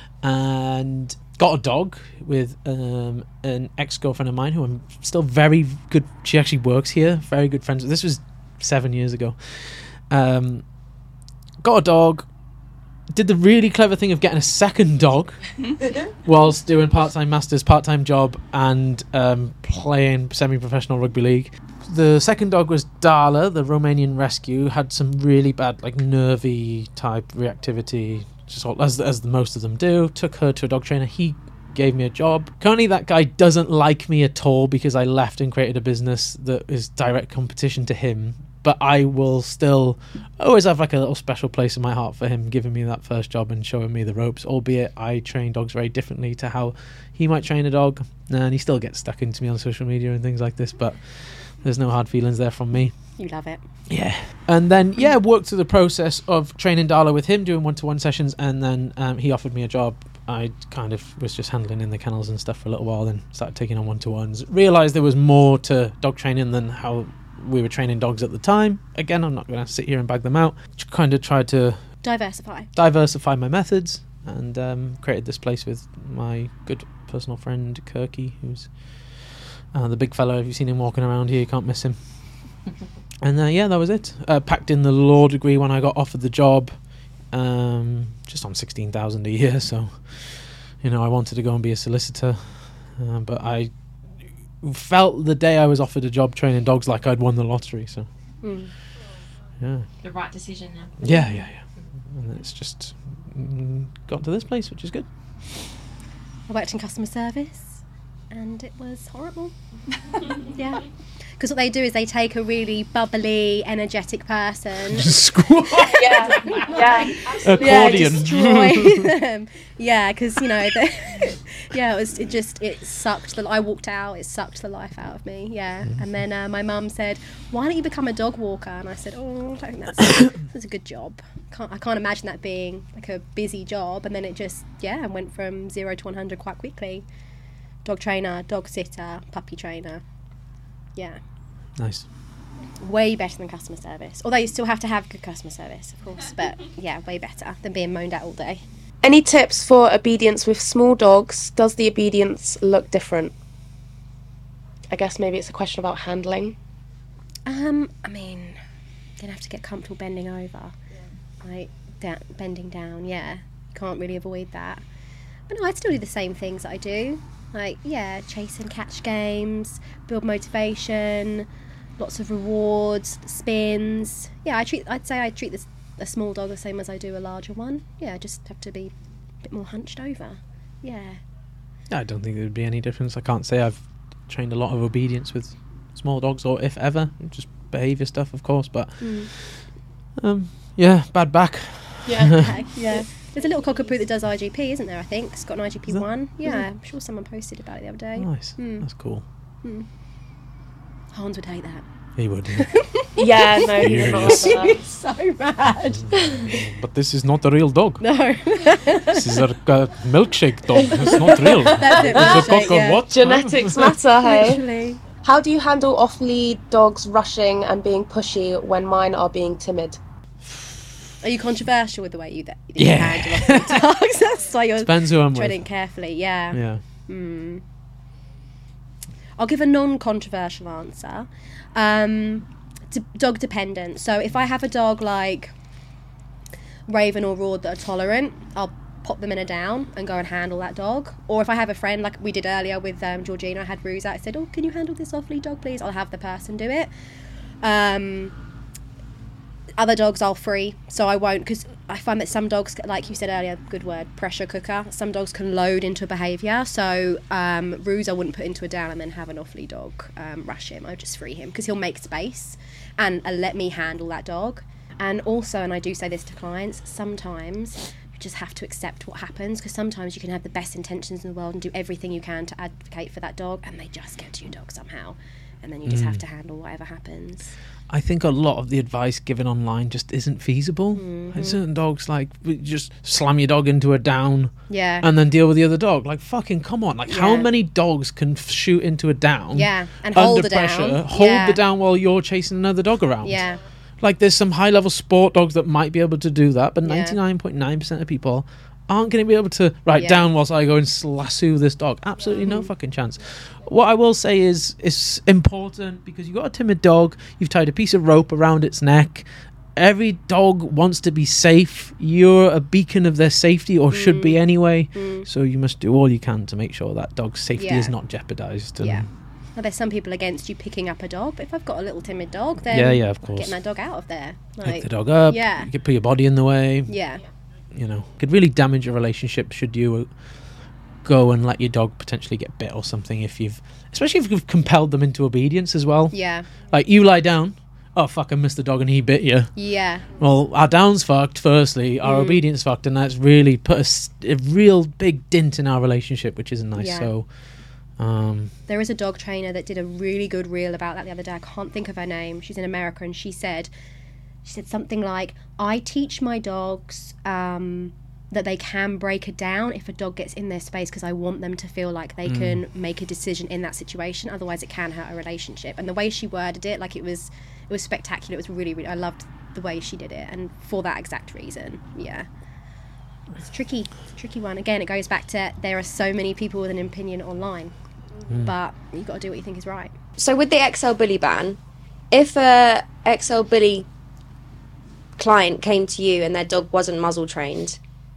and got a dog with um, an ex-girlfriend of mine who I'm still very good. She actually works here. Very good friends. This was seven years ago. Um, got a dog. Did the really clever thing of getting a second dog whilst doing part-time masters, part-time job, and um, playing semi-professional rugby league. The second dog was Darla, the Romanian rescue. Had some really bad, like, nervy type reactivity, just all, as as the most of them do. Took her to a dog trainer. He gave me a job. Currently, that guy doesn't like me at all because I left and created a business that is direct competition to him. But I will still always have like a little special place in my heart for him giving me that first job and showing me the ropes, albeit I train dogs very differently to how he might train a dog. And he still gets stuck into me on social media and things like this, but there's no hard feelings there from me. You love it. Yeah. And then, yeah, worked through the process of training Darla with him, doing one-to-one sessions, and then um, he offered me a job. I kind of was just handling in the kennels and stuff for a little while, then started taking on one-to-ones. Realised there was more to dog training than how we were training dogs at the time. Again, I'm not going to sit here and bag them out. Just kind of tried to Diversify. diversify my methods, and um, created this place with my good personal friend Kirky, who's uh, the big fellow. If you've seen him walking around here, you can't miss him. And uh, yeah, that was it. Uh, packed in the law degree when I got offered the job, um, just on sixteen thousand a year. So, you know, I wanted to go and be a solicitor, uh, but I felt the day I was offered a job training dogs like I'd won the lottery. So, Mm. yeah, The right decision now. yeah, yeah, yeah. And it's just mm, got to this place, which is good. I worked in customer service, and it was horrible. Yeah. Because what they do is they take a really bubbly, energetic person. Squat. Yeah, yeah. Yeah, Accordion. destroy them. Yeah, because you know, they, yeah, it was. It just it sucked. The, I walked out. It sucked the life out of me. Yeah, and then uh, my mum said, "Why don't you become a dog walker?" And I said, "Oh, I don't think that's that's a good job. Can't I can't imagine that being like a busy job." And then it just yeah went from zero to one hundred quite quickly. Dog trainer, dog sitter, puppy trainer. Yeah. Nice. Way better than customer service. Although you still have to have good customer service, of course. But yeah, way better than being moaned at all day. Any tips for obedience with small dogs? Does the obedience look different? I guess maybe it's a question about handling. Um, I mean, you're gonna have to get comfortable bending over, like da- bending down. Yeah, you can't really avoid that. But no, I'd still do the same things that I do. Like yeah, chase and catch games, build motivation, lots of rewards, spins. Yeah, I treat. I'd say I treat this a small dog the same as I do a larger one. Yeah, I just have to be a bit more hunched over. Yeah. I don't think there'd be any difference. I can't say I've trained a lot of obedience with small dogs, or if ever, just behaviour stuff, of course. But Mm. um, yeah, bad back. Yeah. Yeah. There's a little cockapoo that does I G P, isn't there? I think it's got an I G P Is there? one. Yeah, I'm sure someone posted about it the other day. Nice. Hmm. That's cool. Hans would hate that. He would. Yeah. Yeah, no, he would not like that. So mad. But this is not a real dog. No. This is a uh, milkshake dog. It's not real. That's it, It's a milkshake, cock yeah. what? Genetics matter, hey? Literally. How do you handle off-lead dogs rushing and being pushy when mine are being timid? Are you controversial with the way you, that you Yeah. handle off the dogs? That's why you're Depends who I'm treading with. carefully. Yeah. Yeah. Hmm. I'll give a non-controversial answer. Um, d- dog dependent. So if I have a dog like Raven or Rord that are tolerant, I'll pop them in a down and go and handle that dog. Or if I have a friend like we did earlier with um, Georgina, I had Ruse out. I said, "Oh, can you handle this off-lead dog, please?" I'll have the person do it. Um, other dogs I'll free, so I won't, because I find that some dogs, like you said earlier, good word, pressure cooker, some dogs can load into behaviour. So um, Ruse I wouldn't put into a down and then have an off-lead dog um, rush him. I would just free him because he'll make space and uh, let me handle that dog. And also, and I do say this to clients, sometimes you just have to accept what happens, because sometimes you can have the best intentions in the world and do everything you can to advocate for that dog, and they just get to your dog somehow, and then you just have to handle whatever happens. I think a lot of the advice given online just isn't feasible. Mm-hmm. Like certain dogs, like we just slam your dog into a down Yeah. and then deal with the other dog. Like fucking come on! Like how Yeah. many dogs can f- shoot into a down? Yeah, and under hold the pressure, down. hold Yeah. the down while you're chasing another dog around. Yeah. Like there's some high level sport dogs that might be able to do that, but Yeah. ninety-nine point nine percent of people aren't going to be able to right Yeah. down whilst I go and lasso this dog. Absolutely no fucking chance. What I will say is it's important because you've got a timid dog, you've tied a piece of rope around its neck. Every dog wants to be safe. You're a beacon of their safety, or should be anyway. So you must do all you can to make sure that dog's safety Yeah. is not jeopardized. And Yeah. Now, there's some people against you picking up a dog, but if I've got a little timid dog, then Yeah, yeah, of I'm course. getting that dog out of there. Pick Like, the dog up. yeah. You could put your body in the way. yeah. You know, could really damage a relationship should you go and let your dog potentially get bit or something, if you've, especially if you've compelled them into obedience as well. Yeah. Like you lie down, oh fuck, I missed the dog and he bit you. Yeah. Well, our down's fucked firstly, our Mm. obedience fucked, and that's really put a, s- a real big dent in our relationship, which isn't nice. Yeah. So um There is a dog trainer that did a really good reel about that the other day. I can't think of her name. She's in America, and she said, she said something like, "I teach my dogs um, that they can break it down if a dog gets in their space, because I want them to feel like they can make a decision in that situation. Otherwise, it can hurt a relationship." And the way she worded it, like it was, it was spectacular. It was really, really. I loved the way she did it, and for that exact reason, yeah. It's tricky. It's a tricky one. Again, it goes back to there are so many people with an opinion online. But you've got to do what you think is right. So with the X L bully ban, if a X L bully client came to you and their dog wasn't muzzle trained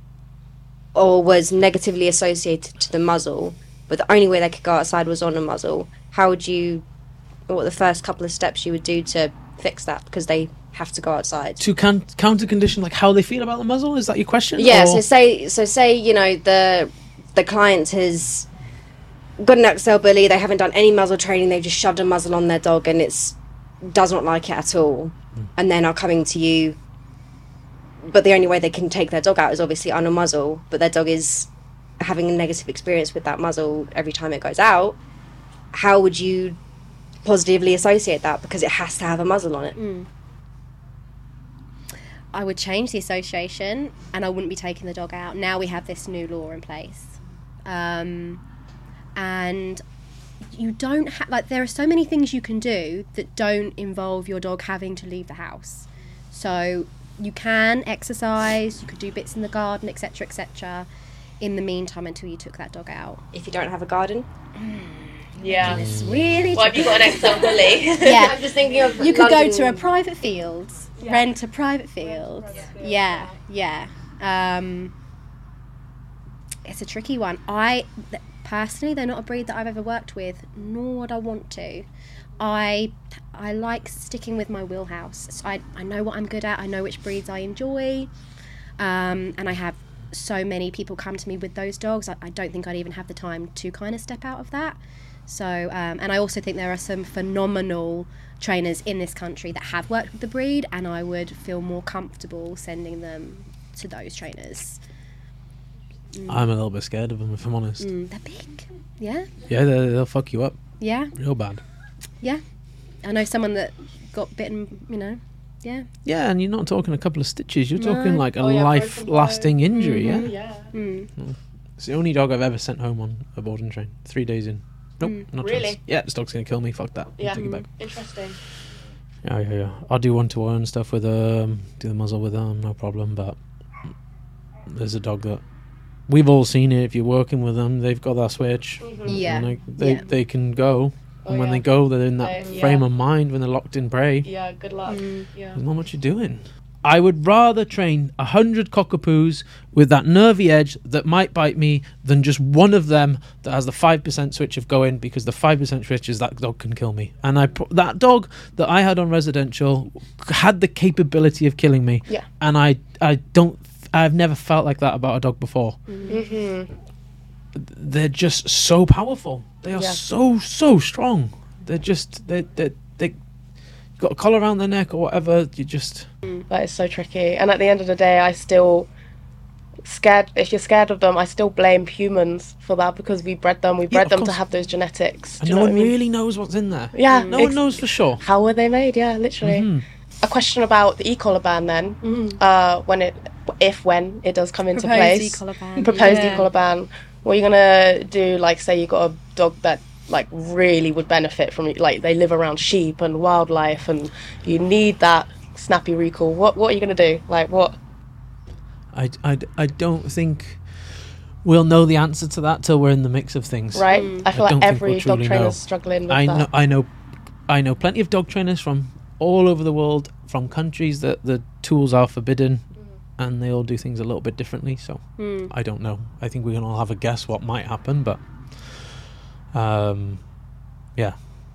or was negatively associated to the muzzle, but the only way they could go outside was on a muzzle, how would you, what were the first couple of steps you would do to fix that, because they have to go outside? to can- counter condition, like how they feel about the muzzle, is that your question? Yeah, Or- so say so say you know the the client has got an X L bully, they haven't done any muzzle training, they've just shoved a muzzle on their dog and it's does not like it at all, mm. and then are coming to you, but the only way they can take their dog out is obviously on a muzzle, but their dog is having a negative experience with that muzzle every time it goes out, how would you positively associate that, because it has to have a muzzle on it? Mm. I would change the association and I wouldn't be taking the dog out. Now we have this new law in place. Um, and you don't have, like, there are so many things you can do that don't involve your dog having to leave the house. So you can exercise, you could do bits in the garden, et cetera, et cetera, in the meantime until you took that dog out. If you don't have a garden? Yeah. It's really Well, have you got an X L bully? yeah. I'm just thinking of You could London. go to a private field, yeah. rent a private field. Yeah, yeah. yeah. Um, it's a tricky one. I, th- personally, they're not a breed that I've ever worked with, nor would I want to. I I like sticking with my wheelhouse. So I, I know what I'm good at. I know which breeds I enjoy. Um, and I have so many people come to me with those dogs. I, I don't think I'd even have the time to kind of step out of that. So, um, and I also think there are some phenomenal trainers in this country that have worked with the breed, and I would feel more comfortable sending them to those trainers. Mm. I'm a little bit scared of them, if I'm honest. Mm, they're big. Yeah? Yeah, they'll fuck you up. Yeah? Real bad. Yeah. I know someone that got bitten, you know. Yeah. Yeah, and you're not talking a couple of stitches. You're No. talking like a Oh, yeah, life-lasting injury, Mm-hmm. yeah? Yeah. Mm. It's the only dog I've ever sent home on a boarding train. Three days in. Nope, Mm. not Really? chance. Yeah, this dog's going to kill me. Fuck that. Yeah. Take it back. Interesting. Yeah, yeah, yeah. I'll do one-to-one stuff with them, do the muzzle with them, no problem, but there's a dog that... We've all seen it. If you're working with them, they've got that switch. Mm-hmm. Yeah. And they, they, Yeah. they can go. Oh, And when yeah. they go, they're in that They- frame yeah. of mind when they're locked in prey. Yeah, good luck. Mm. Yeah. There's not much you're doing. I would rather train a hundred cockapoos with that nervy edge that might bite me than just one of them that has the five percent switch of going, because the five percent switch is that dog can kill me. And I pro- that dog that I had on residential had the capability of killing me. Yeah. And I I don't I've never felt like that about a dog before. Mm-hmm. They're just so powerful. They are Yeah. so so strong. They're just they they they got a collar around their neck or whatever. You just That is so tricky. And at the end of the day, I still scared. If you're scared of them, I still blame humans for that, because we bred them. We Yeah, bred of them to course. have those genetics. and Do you no know one what I mean? really knows what's in there. Yeah. No ex- one knows for sure. How were they made? Yeah, literally. Mhm. A question about the e-collar ban then. Mm. Uh, when it, if when it does come into Proposed place, e-collar ban. proposed Yeah. e-collar ban. What are you gonna do? Like, say you got a dog that like really would benefit from it. Like, they live around sheep and wildlife, and you need that snappy recall. What What are you gonna do? Like, what? I, I, I don't think we'll know the answer to that till we're in the mix of things. Right? Mm. I feel I don't like think every we'll dog truly trainer's know. struggling with I that. know I know I know plenty of dog trainers from all over the world, from countries that the tools are forbidden, and they all do things a little bit differently. So Mm. I don't know. I think we can all have a guess what might happen, but um, yeah,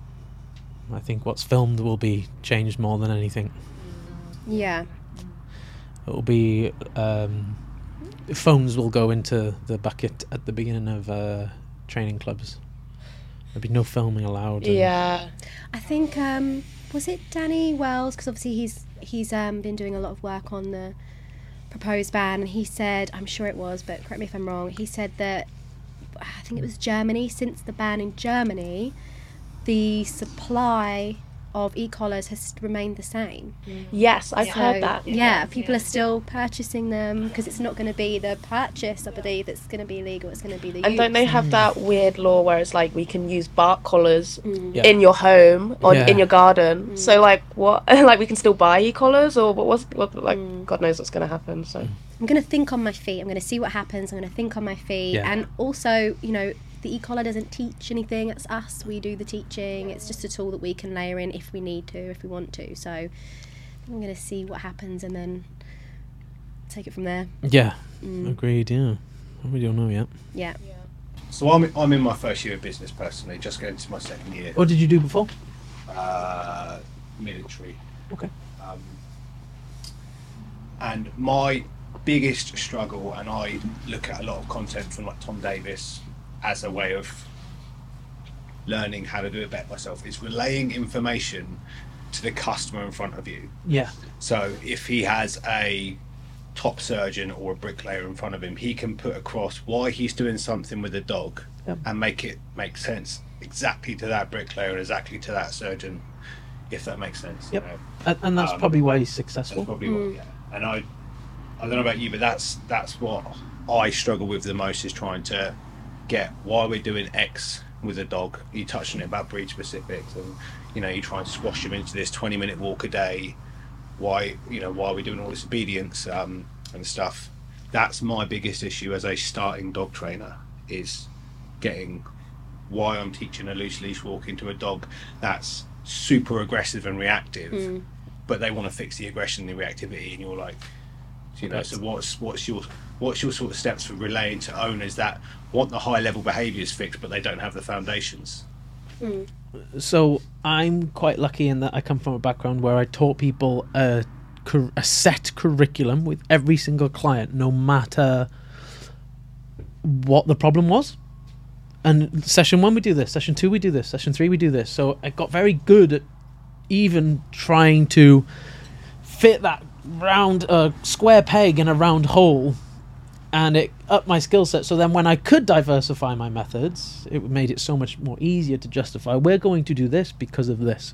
I think what's filmed will be changed more than anything. Yeah. It will be um, phones will go into the bucket at the beginning of uh, training clubs. There'll be no filming allowed. and- Yeah. I think um, was it Danny Wells, because obviously he's he's um, been doing a lot of work on the proposed ban, and he said, I'm sure it was, but correct me if I'm wrong, he said that I think it was Germany, since the ban in Germany, the supply of e-collars has remained the same. Yes, I've So, heard that. Yeah, people are still purchasing them because it's not going to be the purchase, I believe, that's going to be illegal. It's going to be the And use. don't they have that weird law where it's like we can use bark collars Mm. Yeah. in your home or Yeah. in your garden? So like what? Like we can still buy e-collars, or what? What's what? Like Mm. God knows what's going to happen. So I'm going to think on my feet. I'm going to see what happens. I'm going to think on my feet. Yeah. And also, you know, the e-collar doesn't teach anything. It's us. We do the teaching. It's just a tool that we can layer in if we need to, if we want to. So I'm going to see what happens and then take it from there. Yeah, Mm. agreed. Yeah, we don't know yet. Yeah. So I'm I'm in my first year of business personally, just going into my second year. What did you do before? Uh, military. Okay. Um, and my biggest struggle, and I look at a lot of content from like Tom Davis as a way of learning how to do it better myself. It's relaying information to the customer in front of you. Yeah. So if he has a top surgeon or a bricklayer in front of him, he can put across why he's doing something with the dog Yep. and make it make sense exactly to that bricklayer and exactly to that surgeon, if that makes sense. Yep. You know? And, and that's Um, probably why he's That's successful. probably what, yeah. And I, I don't know about you, but that's that's what I struggle with the most, is trying to get why we're doing X with a dog. You touched on it about breed specifics, and you know, you try and squash him into this twenty minute walk a day. Why, you know, why are we doing all this obedience um, and stuff? That's my biggest issue as a starting dog trainer, is getting why I'm teaching a loose leash walk into a dog that's super aggressive and reactive, Mm. but they want to fix the aggression and the reactivity, and you're like, you know, so what's what's your what's your sort of steps for relaying to owners that want the high level behaviours fixed, but they don't have the foundations? Mm. So I'm quite lucky in that I come from a background where I taught people a, cur- a set curriculum with every single client, no matter what the problem was. And session one we do this, session two we do this, session three we do this. So I got very good at even trying to fit that round uh, square peg in a round hole, and it upped my skill set. So then when I could diversify my methods, it made it so much more easier to justify, we're going to do this because of this.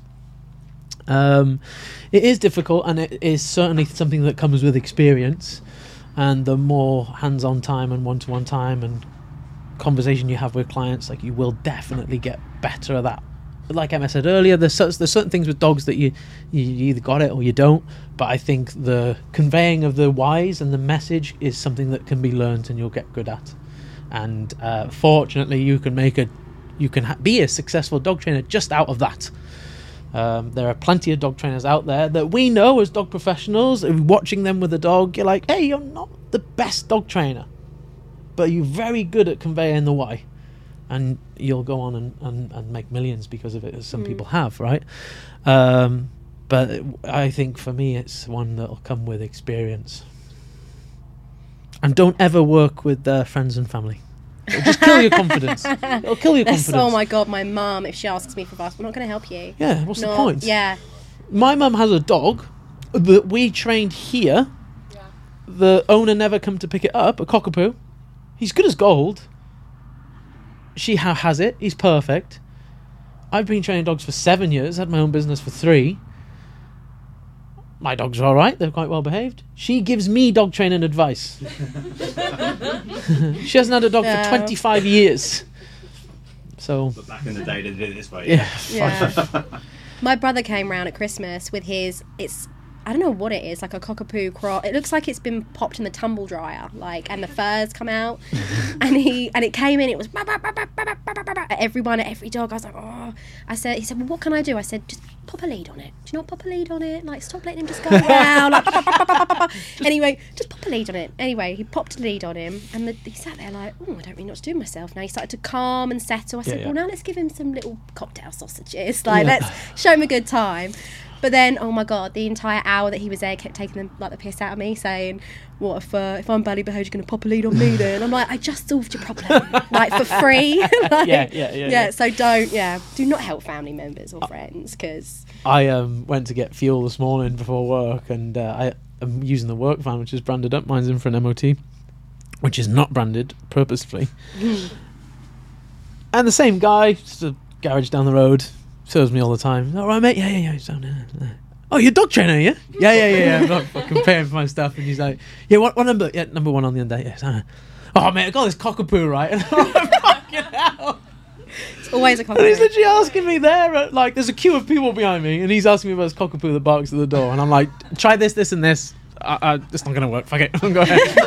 Um, it is difficult, and it is certainly something that comes with experience, and the more hands-on time and one-to-one time and conversation you have with clients, like, you will definitely get better at that. But like Emma said earlier, there's, cer- there's certain things with dogs that you, you either got it or you don't, but I think the conveying of the whys and the message is something that can be learned and you'll get good at. And uh, fortunately you can make a you can ha- be a successful dog trainer just out of that. Um, there are plenty of dog trainers out there that we know as dog professionals. If watching them with a dog, you're like, hey, you're not the best dog trainer, but you're very good at conveying the why, and you'll go on and, and, and make millions because of it, as some Mm. people have, right? Um, but I think for me, it's one that'll come with experience. And don't ever work with uh, friends and family. It'll just kill your confidence. It'll kill your That's- confidence. oh my god, my mum, if she asks me for advice, I'm not going to help you. Yeah, what's the Not- point? Yeah. My mum has a dog that we trained here. Yeah. The owner never come to pick it up, a cockapoo. He's good as gold. She ha- has it. He's perfect. I've been training dogs for seven years, had my own business for three. My dogs are all right. They're quite well behaved. She gives me dog training advice. She hasn't had a dog No. for twenty-five years. So, But back in the day, they did it this way. yeah. Yeah. My brother came round at Christmas with his, it's, I don't know what it is, like a cockapoo cross. It looks like it's been popped in the tumble dryer, like, and the furs come out. and he, and it came in, it was bah, bah, bah, bah, bah, bah, bah, bah, bah, at everyone, at every dog. I was like, oh. I said, he said, well, what can I do? I said, just pop a lead on it. Do you not pop a lead on it? Like, stop letting him just go around. Like, bah, bah, bah, bah, bah, bah, bah. Anyway, just pop a lead on it. Anyway, he popped a lead on him, and the, he sat there like, oh, I don't really know what to do with myself now. He started to calm and settle. I said, yeah. well, now let's give him some little cocktail sausages. Like, Yeah. let's show him a good time. But then, oh my god, the entire hour that he was there kept taking the, like the piss out of me, saying, "What if uh, if I'm badly behaved, you're going to pop a lead on me then?" I'm like, I just solved your problem, like for free. Like, Yeah, yeah, yeah, yeah. So don't, yeah, do not help family members or friends, because I um, went to get fuel this morning before work, and uh, I am using the work van, which is branded up. Mine's in for an M O T, which is not branded purposefully. And the same guy, just a garage down the road, serves me all the time. All right, mate? Yeah, yeah, yeah. He's down there. Oh, you're a dog trainer, yeah? Yeah, yeah, yeah, yeah. I'm not fucking paying for my stuff. And he's like, yeah, what, what number? Yeah, number one on the end. Yeah. So, oh, mate, I got this cockapoo, right? And I'm like, fucking hell. it's always a And he's cockapoo. literally asking me there, at, like, there's a queue of people behind me, and he's asking me about this cockapoo that barks at the door. And I'm like, try this, this, and this. I, I, it's not going to work. Fuck it. Go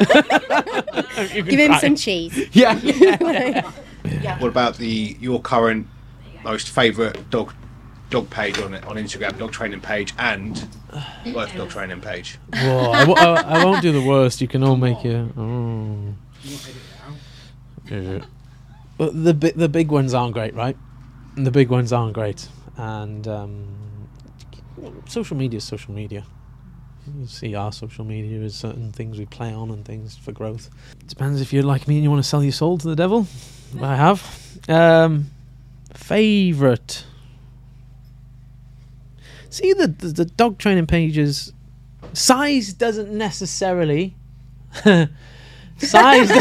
ahead. You can Give him try. some cheese. Yeah, yeah, yeah. What about the your current most favourite dog dog page on on Instagram, dog training page, and worst dog training page? Whoa, I, w- I, I won't do the worst. You can all make it. Oh. Yeah. But the bi- the big ones aren't great, right? And the big ones aren't great, and um, social media is social media. You see, our social media is certain things we play on and things for growth. Depends if you're like me and you want to sell your soul to the devil. I have. Um, Favorite. See, the, the the dog training pages, size doesn't necessarily. Size.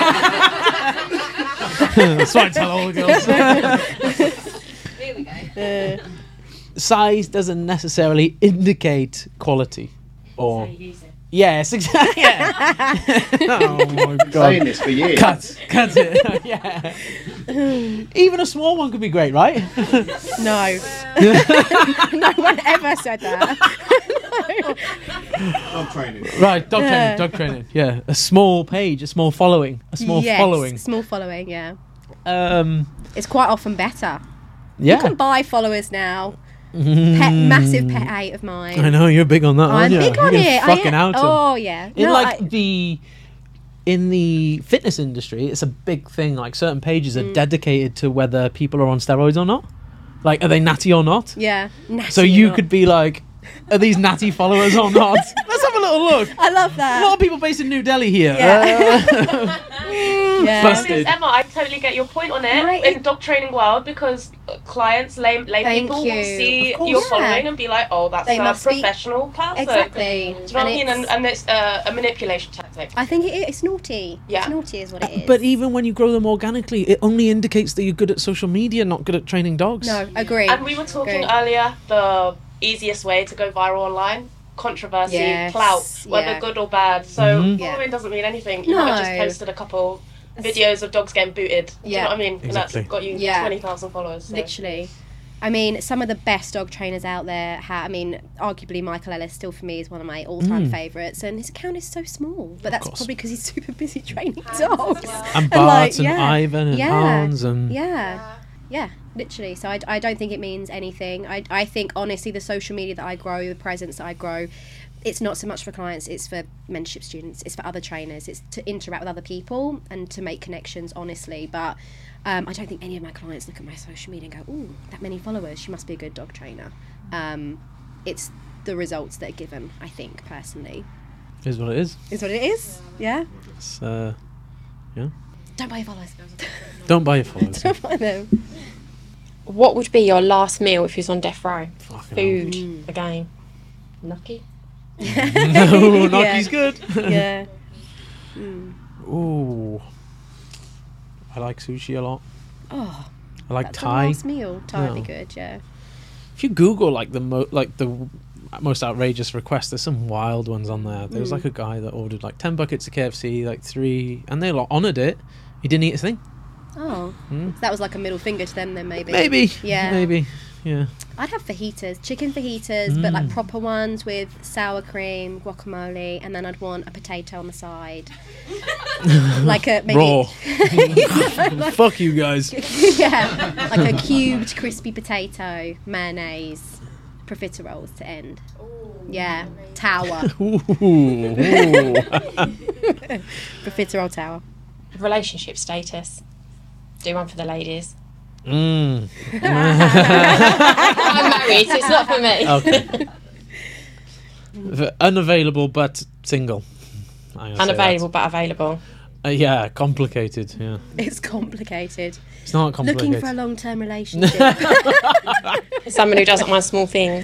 That's what I tell all the girls. There we go. Uh, Size doesn't necessarily indicate quality, or yes, exactly. Yeah. Oh my god! Saying this for years. Cut, cut it. Yeah. Even a small one could be great, right? no. No one ever said that. Dog training. Right, dog Yeah. training, dog training. Yeah, a small page, a small following, a small Yes, following. Small following, yeah. Um, It's quite often better. yeah. You can buy followers now. Pet, massive pet hate of mine. I know you're big on that. I'm aren't you? big on You're it. I Fucking am. out 'em. Oh yeah. In No, like I- the in the fitness industry, it's a big thing. Like certain pages Mm. are dedicated to whether people are on steroids or not. Like, are they natty or not? yeah. Natty So or you not. could be like, are these natty followers or not? Let's have a little look. I love A that. lot of people based in New Delhi here. Yeah. Uh, Yeah. Busted. Emma, I totally get your point on it Right. in dog training world, because clients, lay, lay Thank people you. will see Of course. your Yeah. following and be like, oh, that's They a must be- professional person. Exactly. Do you know what I And mean? And, it's- and it's uh, a manipulation tactic. I think it, it's naughty. Yeah. It's naughty is what it is. but even when you grow them organically, it only indicates that you're good at social media, not good at training dogs. no, agree. And we were talking Agree. earlier, the easiest way to go viral online, controversy, Yes, clout, whether yeah. good or bad. So Mhm. Yeah. following doesn't mean anything. You might have just No. posted a couple videos of dogs getting booted. Do you Yeah. know what I mean? Exactly. And that's got you Yeah. twenty thousand followers. So. Literally. I mean, some of the best dog trainers out there have, I mean, arguably Michael Ellis still for me is one of my all-time Mm. favourites, and his account is so small, but that's course. probably because he's super busy training dogs. And Bart like, and yeah. Ivan and Yeah. Hans and Yeah. Yeah, literally. So I, I don't think it means anything. I, I think, honestly, the social media that I grow, the presence that I grow, it's not so much for clients, it's for mentorship students, it's for other trainers, it's to interact with other people and to make connections, honestly. But um, I don't think any of my clients look at my social media and go, ooh, that many followers, she must be a good dog trainer. Um, it's the results that are given, I think, personally. is what it is. Is what it is? Yeah? It's, uh, yeah. Don't buy your followers. Don't buy your followers. Don't buy them. What would be your last meal if you was on death row? Fucking Food, Mm. again. Lucky. hell. No, Noki's good. Yeah. Ooh. I like sushi a lot. Oh, I like that's Thai. a last meal. Thai would be No. good, yeah. If you Google like the mo- like the w- most outrageous requests, there's some wild ones on there. There was Mm. like a guy that ordered like ten buckets of K F C, like three, and they like, honoured it. He didn't eat a thing. Oh, Mm. so that was like a middle finger to them then, maybe. Maybe. Yeah. Maybe. Yeah. I'd have fajitas, chicken fajitas, but like Mm. proper ones with sour cream, guacamole, and then I'd want a potato on the side. Like a maybe. Raw. Like- Fuck you guys. yeah, like a cubed crispy potato, mayonnaise, profiteroles to end. Yeah, tower, Ooh. Ooh. profiterole tower. Relationship status. Do one for the ladies. Mm. I'm married, so it's not for me. Okay. V- Unavailable but single. I'm gonna say Unavailable but available. that. Uh, yeah, complicated. Yeah, It's complicated. it's not complicated. Looking for a long-term relationship. Someone who doesn't mind small things.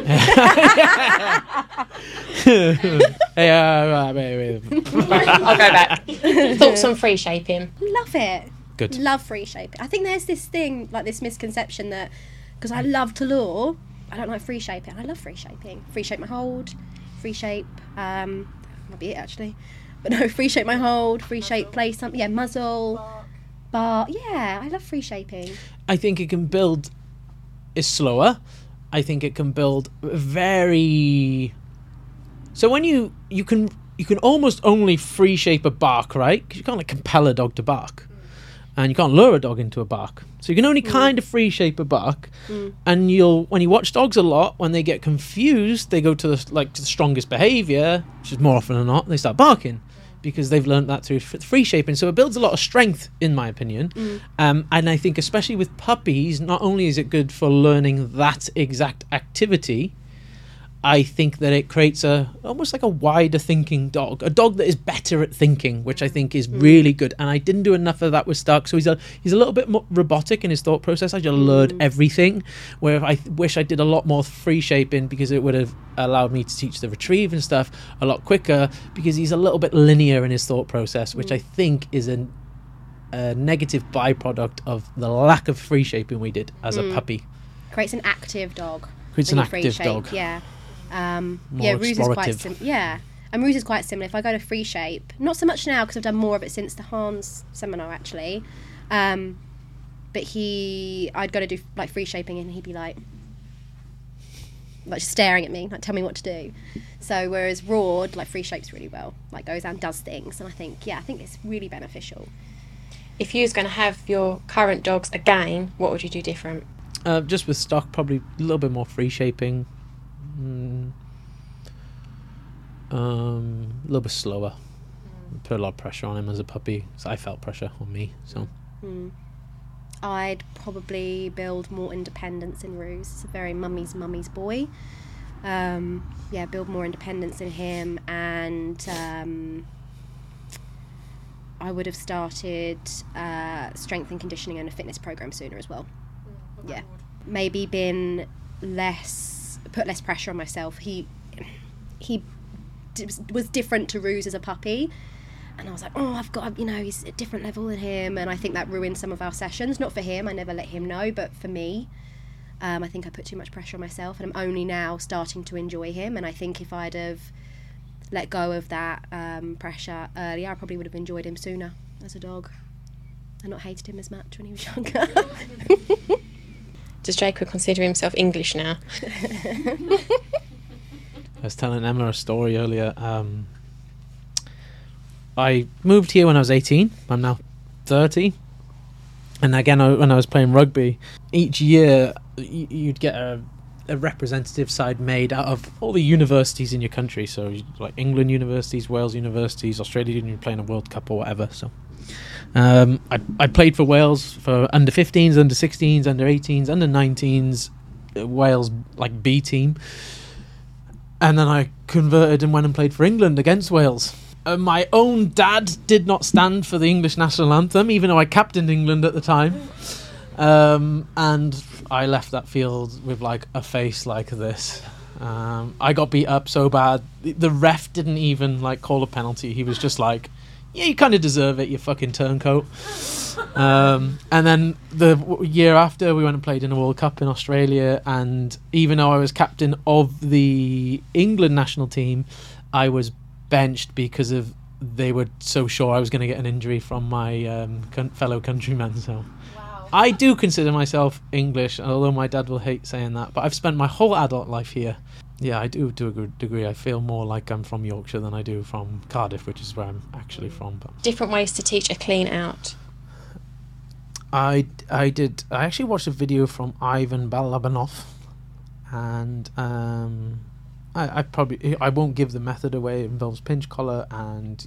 Hey, uh, right, wait, wait. I'll go back. Thoughts on free shaping. Love it. Good. Love free shaping. I think there's this thing, like this misconception that because I love to law, I don't like free shaping. I love free shaping. Free shape my hold, free shape, um, might be it actually. But no, free shape my hold, free shape play something, yeah, muzzle, bar. Yeah, I love free shaping. I think it can build is slower. I think it can build very. So when you you can you can almost only free shape a bark, right? 'Cause you can't like compel a dog to bark, and you can't lure a dog into a bark. So you can only kind of free shape a bark, and you'll when you watch dogs a lot, when they get confused, they go to the like to the strongest behaviour, which is more often than not they start barking. Because they've learned that through f- free shaping, so it builds a lot of strength, in my opinion. Um, and I think, especially with puppies, not only is it good for learning that exact activity, I think that it creates a almost like a wider thinking dog, a dog that is better at thinking, which I think is really good. And I didn't do enough of that with Stark, so he's a he's a little bit more robotic in his thought process. I just learned everything, where I th- wish I did a lot more free shaping, because it would have allowed me to teach the retrieve and stuff a lot quicker, because he's a little bit linear in his thought process, which I think is an a negative byproduct of the lack of free shaping we did as a puppy. Creates an active dog. Creates when an you free active shape, dog. Yeah. Um, More yeah, Ruse is quite explorative. sim- yeah. And Ruse is quite similar. If I go to free shape, not so much now because I've done more of it since the Hans seminar actually. Um, but he, I'd go to do like free shaping and he'd be like, like just staring at me, like tell me what to do. So whereas Rord, like free shapes really well, like goes and does things, and I think yeah, I think it's really beneficial. If you was going to have your current dogs again, what would you do different? Uh, just with Stock, probably a little bit more free shaping. Mm. Um, a little bit slower. Put a lot of pressure on him as a puppy. So I felt pressure on me. So Mm. I'd probably build more independence in Ruse. It's a very mummy's mummy's boy. Um, yeah, build more independence in him, and um, I would have started uh, strength and conditioning and a fitness program sooner as well. Yeah, maybe been less, put less pressure on myself. He he d- was different to Ruse as a puppy. And I was like, oh, I've got, you know, he's a different level than him. And I think that ruined some of our sessions. Not for him, I never let him know, but for me. Um, I think I put too much pressure on myself. And I'm only now starting to enjoy him. And I think if I'd have let go of that um, pressure earlier, I probably would have enjoyed him sooner as a dog. And not hated him as much when he was younger. Does Jacob consider himself English now? I was telling Emma a story earlier. Um, I moved here when I was eighteen. I'm now thirty. And again, I- when I was playing rugby, each year y- you'd get a, a representative side made out of all the universities in your country. So like England universities, Wales universities, Australia, and you're playing a World Cup or whatever. So um, I, I played for Wales for under fifteens, under sixteens, under eighteens, under nineteens, uh, Wales like B team. And then I converted and went and played for England against Wales. Uh, my own dad did not stand for the English national anthem, even though I captained England at the time. Um, and I left that field with like a face like this. Um, I got beat up so bad. The, the ref didn't even like call a penalty. He was just like, yeah, you kind of deserve it, you fucking turncoat. Um, and then the w- year after, we went and played in a World Cup in Australia. And even though I was captain of the England national team, I was benched because of they were so sure I was going to get an injury from my um, con- fellow countrymen. So wow. I do consider myself English, although my dad will hate saying that. But I've spent my whole adult life here. Yeah, I do to a good degree. I feel more like I'm from Yorkshire than I do from Cardiff, which is where I'm actually from. But Different ways to teach a clean out. I, I did. I actually watched a video from Ivan Balabanov, and um, I, I probably I won't give the method away. It involves pinch collar, and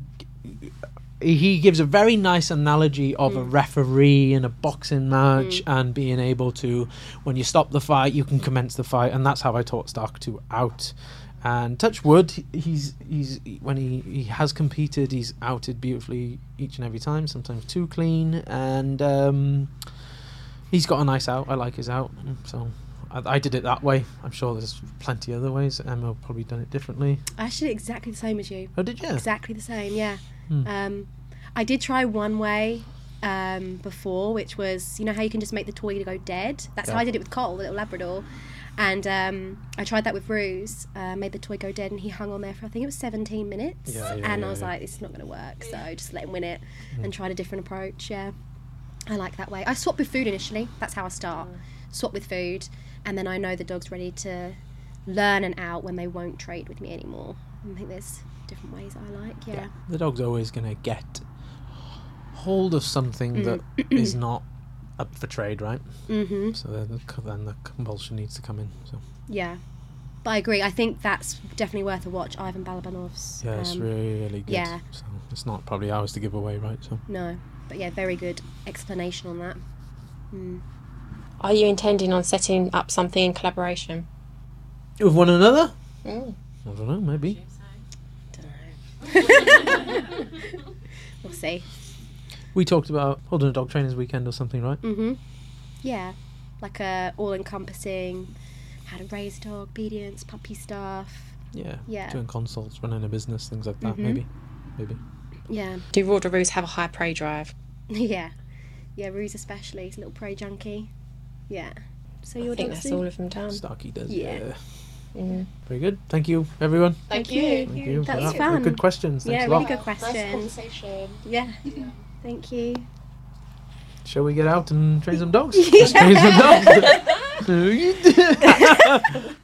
he gives a very nice analogy of mm. a referee in a boxing match mm. and being able to, when you stop the fight, you can commence the fight, and that's how I taught Stark to out. And touch wood, he's he's when he, he has competed, he's outed beautifully each and every time, sometimes too clean, and um, he's got a nice out. I like his out, so I, I did it that way. I'm sure there's plenty other ways. Emma probably done it differently. I actually did exactly the same as you. Oh, did you? Exactly the same, yeah. Hmm. Um, I did try one way um, before, which was, you know how you can just make the toy to go dead? That's Yeah. how I did it with Cole, the little Labrador. And um, I tried that with Ruse, uh, made the toy go dead, and he hung on there for, I think it was seventeen minutes. Yeah, yeah, and yeah, I was yeah. like, it's not going to work, so just let him win it Mm. and tried a different approach, yeah. I like that way. I swap with food initially. That's how I start. Swap with food, and then I know the dog's ready to learn an out when they won't trade with me anymore. I think there's different ways I like, yeah. The dog's always going to get hold of something Mm. that is not up for trade, right? Mm-hmm. So then the, then the compulsion needs to come in. So Yeah. But I agree. I think that's definitely worth a watch. Ivan Balabanov's. yeah, it's um, really, really good. Yeah. So it's not probably ours to give away, right? So No. But yeah, very good explanation on that. Mm. Are you intending on setting up something in collaboration? With one another? Mm. I don't know, maybe. We'll see. We talked about holding a dog trainers weekend or something, right? Mm-hmm. Yeah. Like a all-encompassing how to raise a dog, obedience, puppy stuff. Yeah. Yeah. Doing consults, running a business, things like that, Mhm. maybe. Maybe. Yeah. Do Rordaroos have a high prey drive? Yeah. Yeah, Ruse especially. He's a little prey junkie. Yeah. So your I think dog's that's all of them done. Starkey does, Yeah. yeah. Mm. Very good. Thank you, everyone. Thank, Thank you. you. Thank you. for That was that. fun. Good questions. Thanks Yeah, a lot. really good Nice question. conversation. Yeah. Thank you. Shall we get out and train some dogs? Let's train some dogs.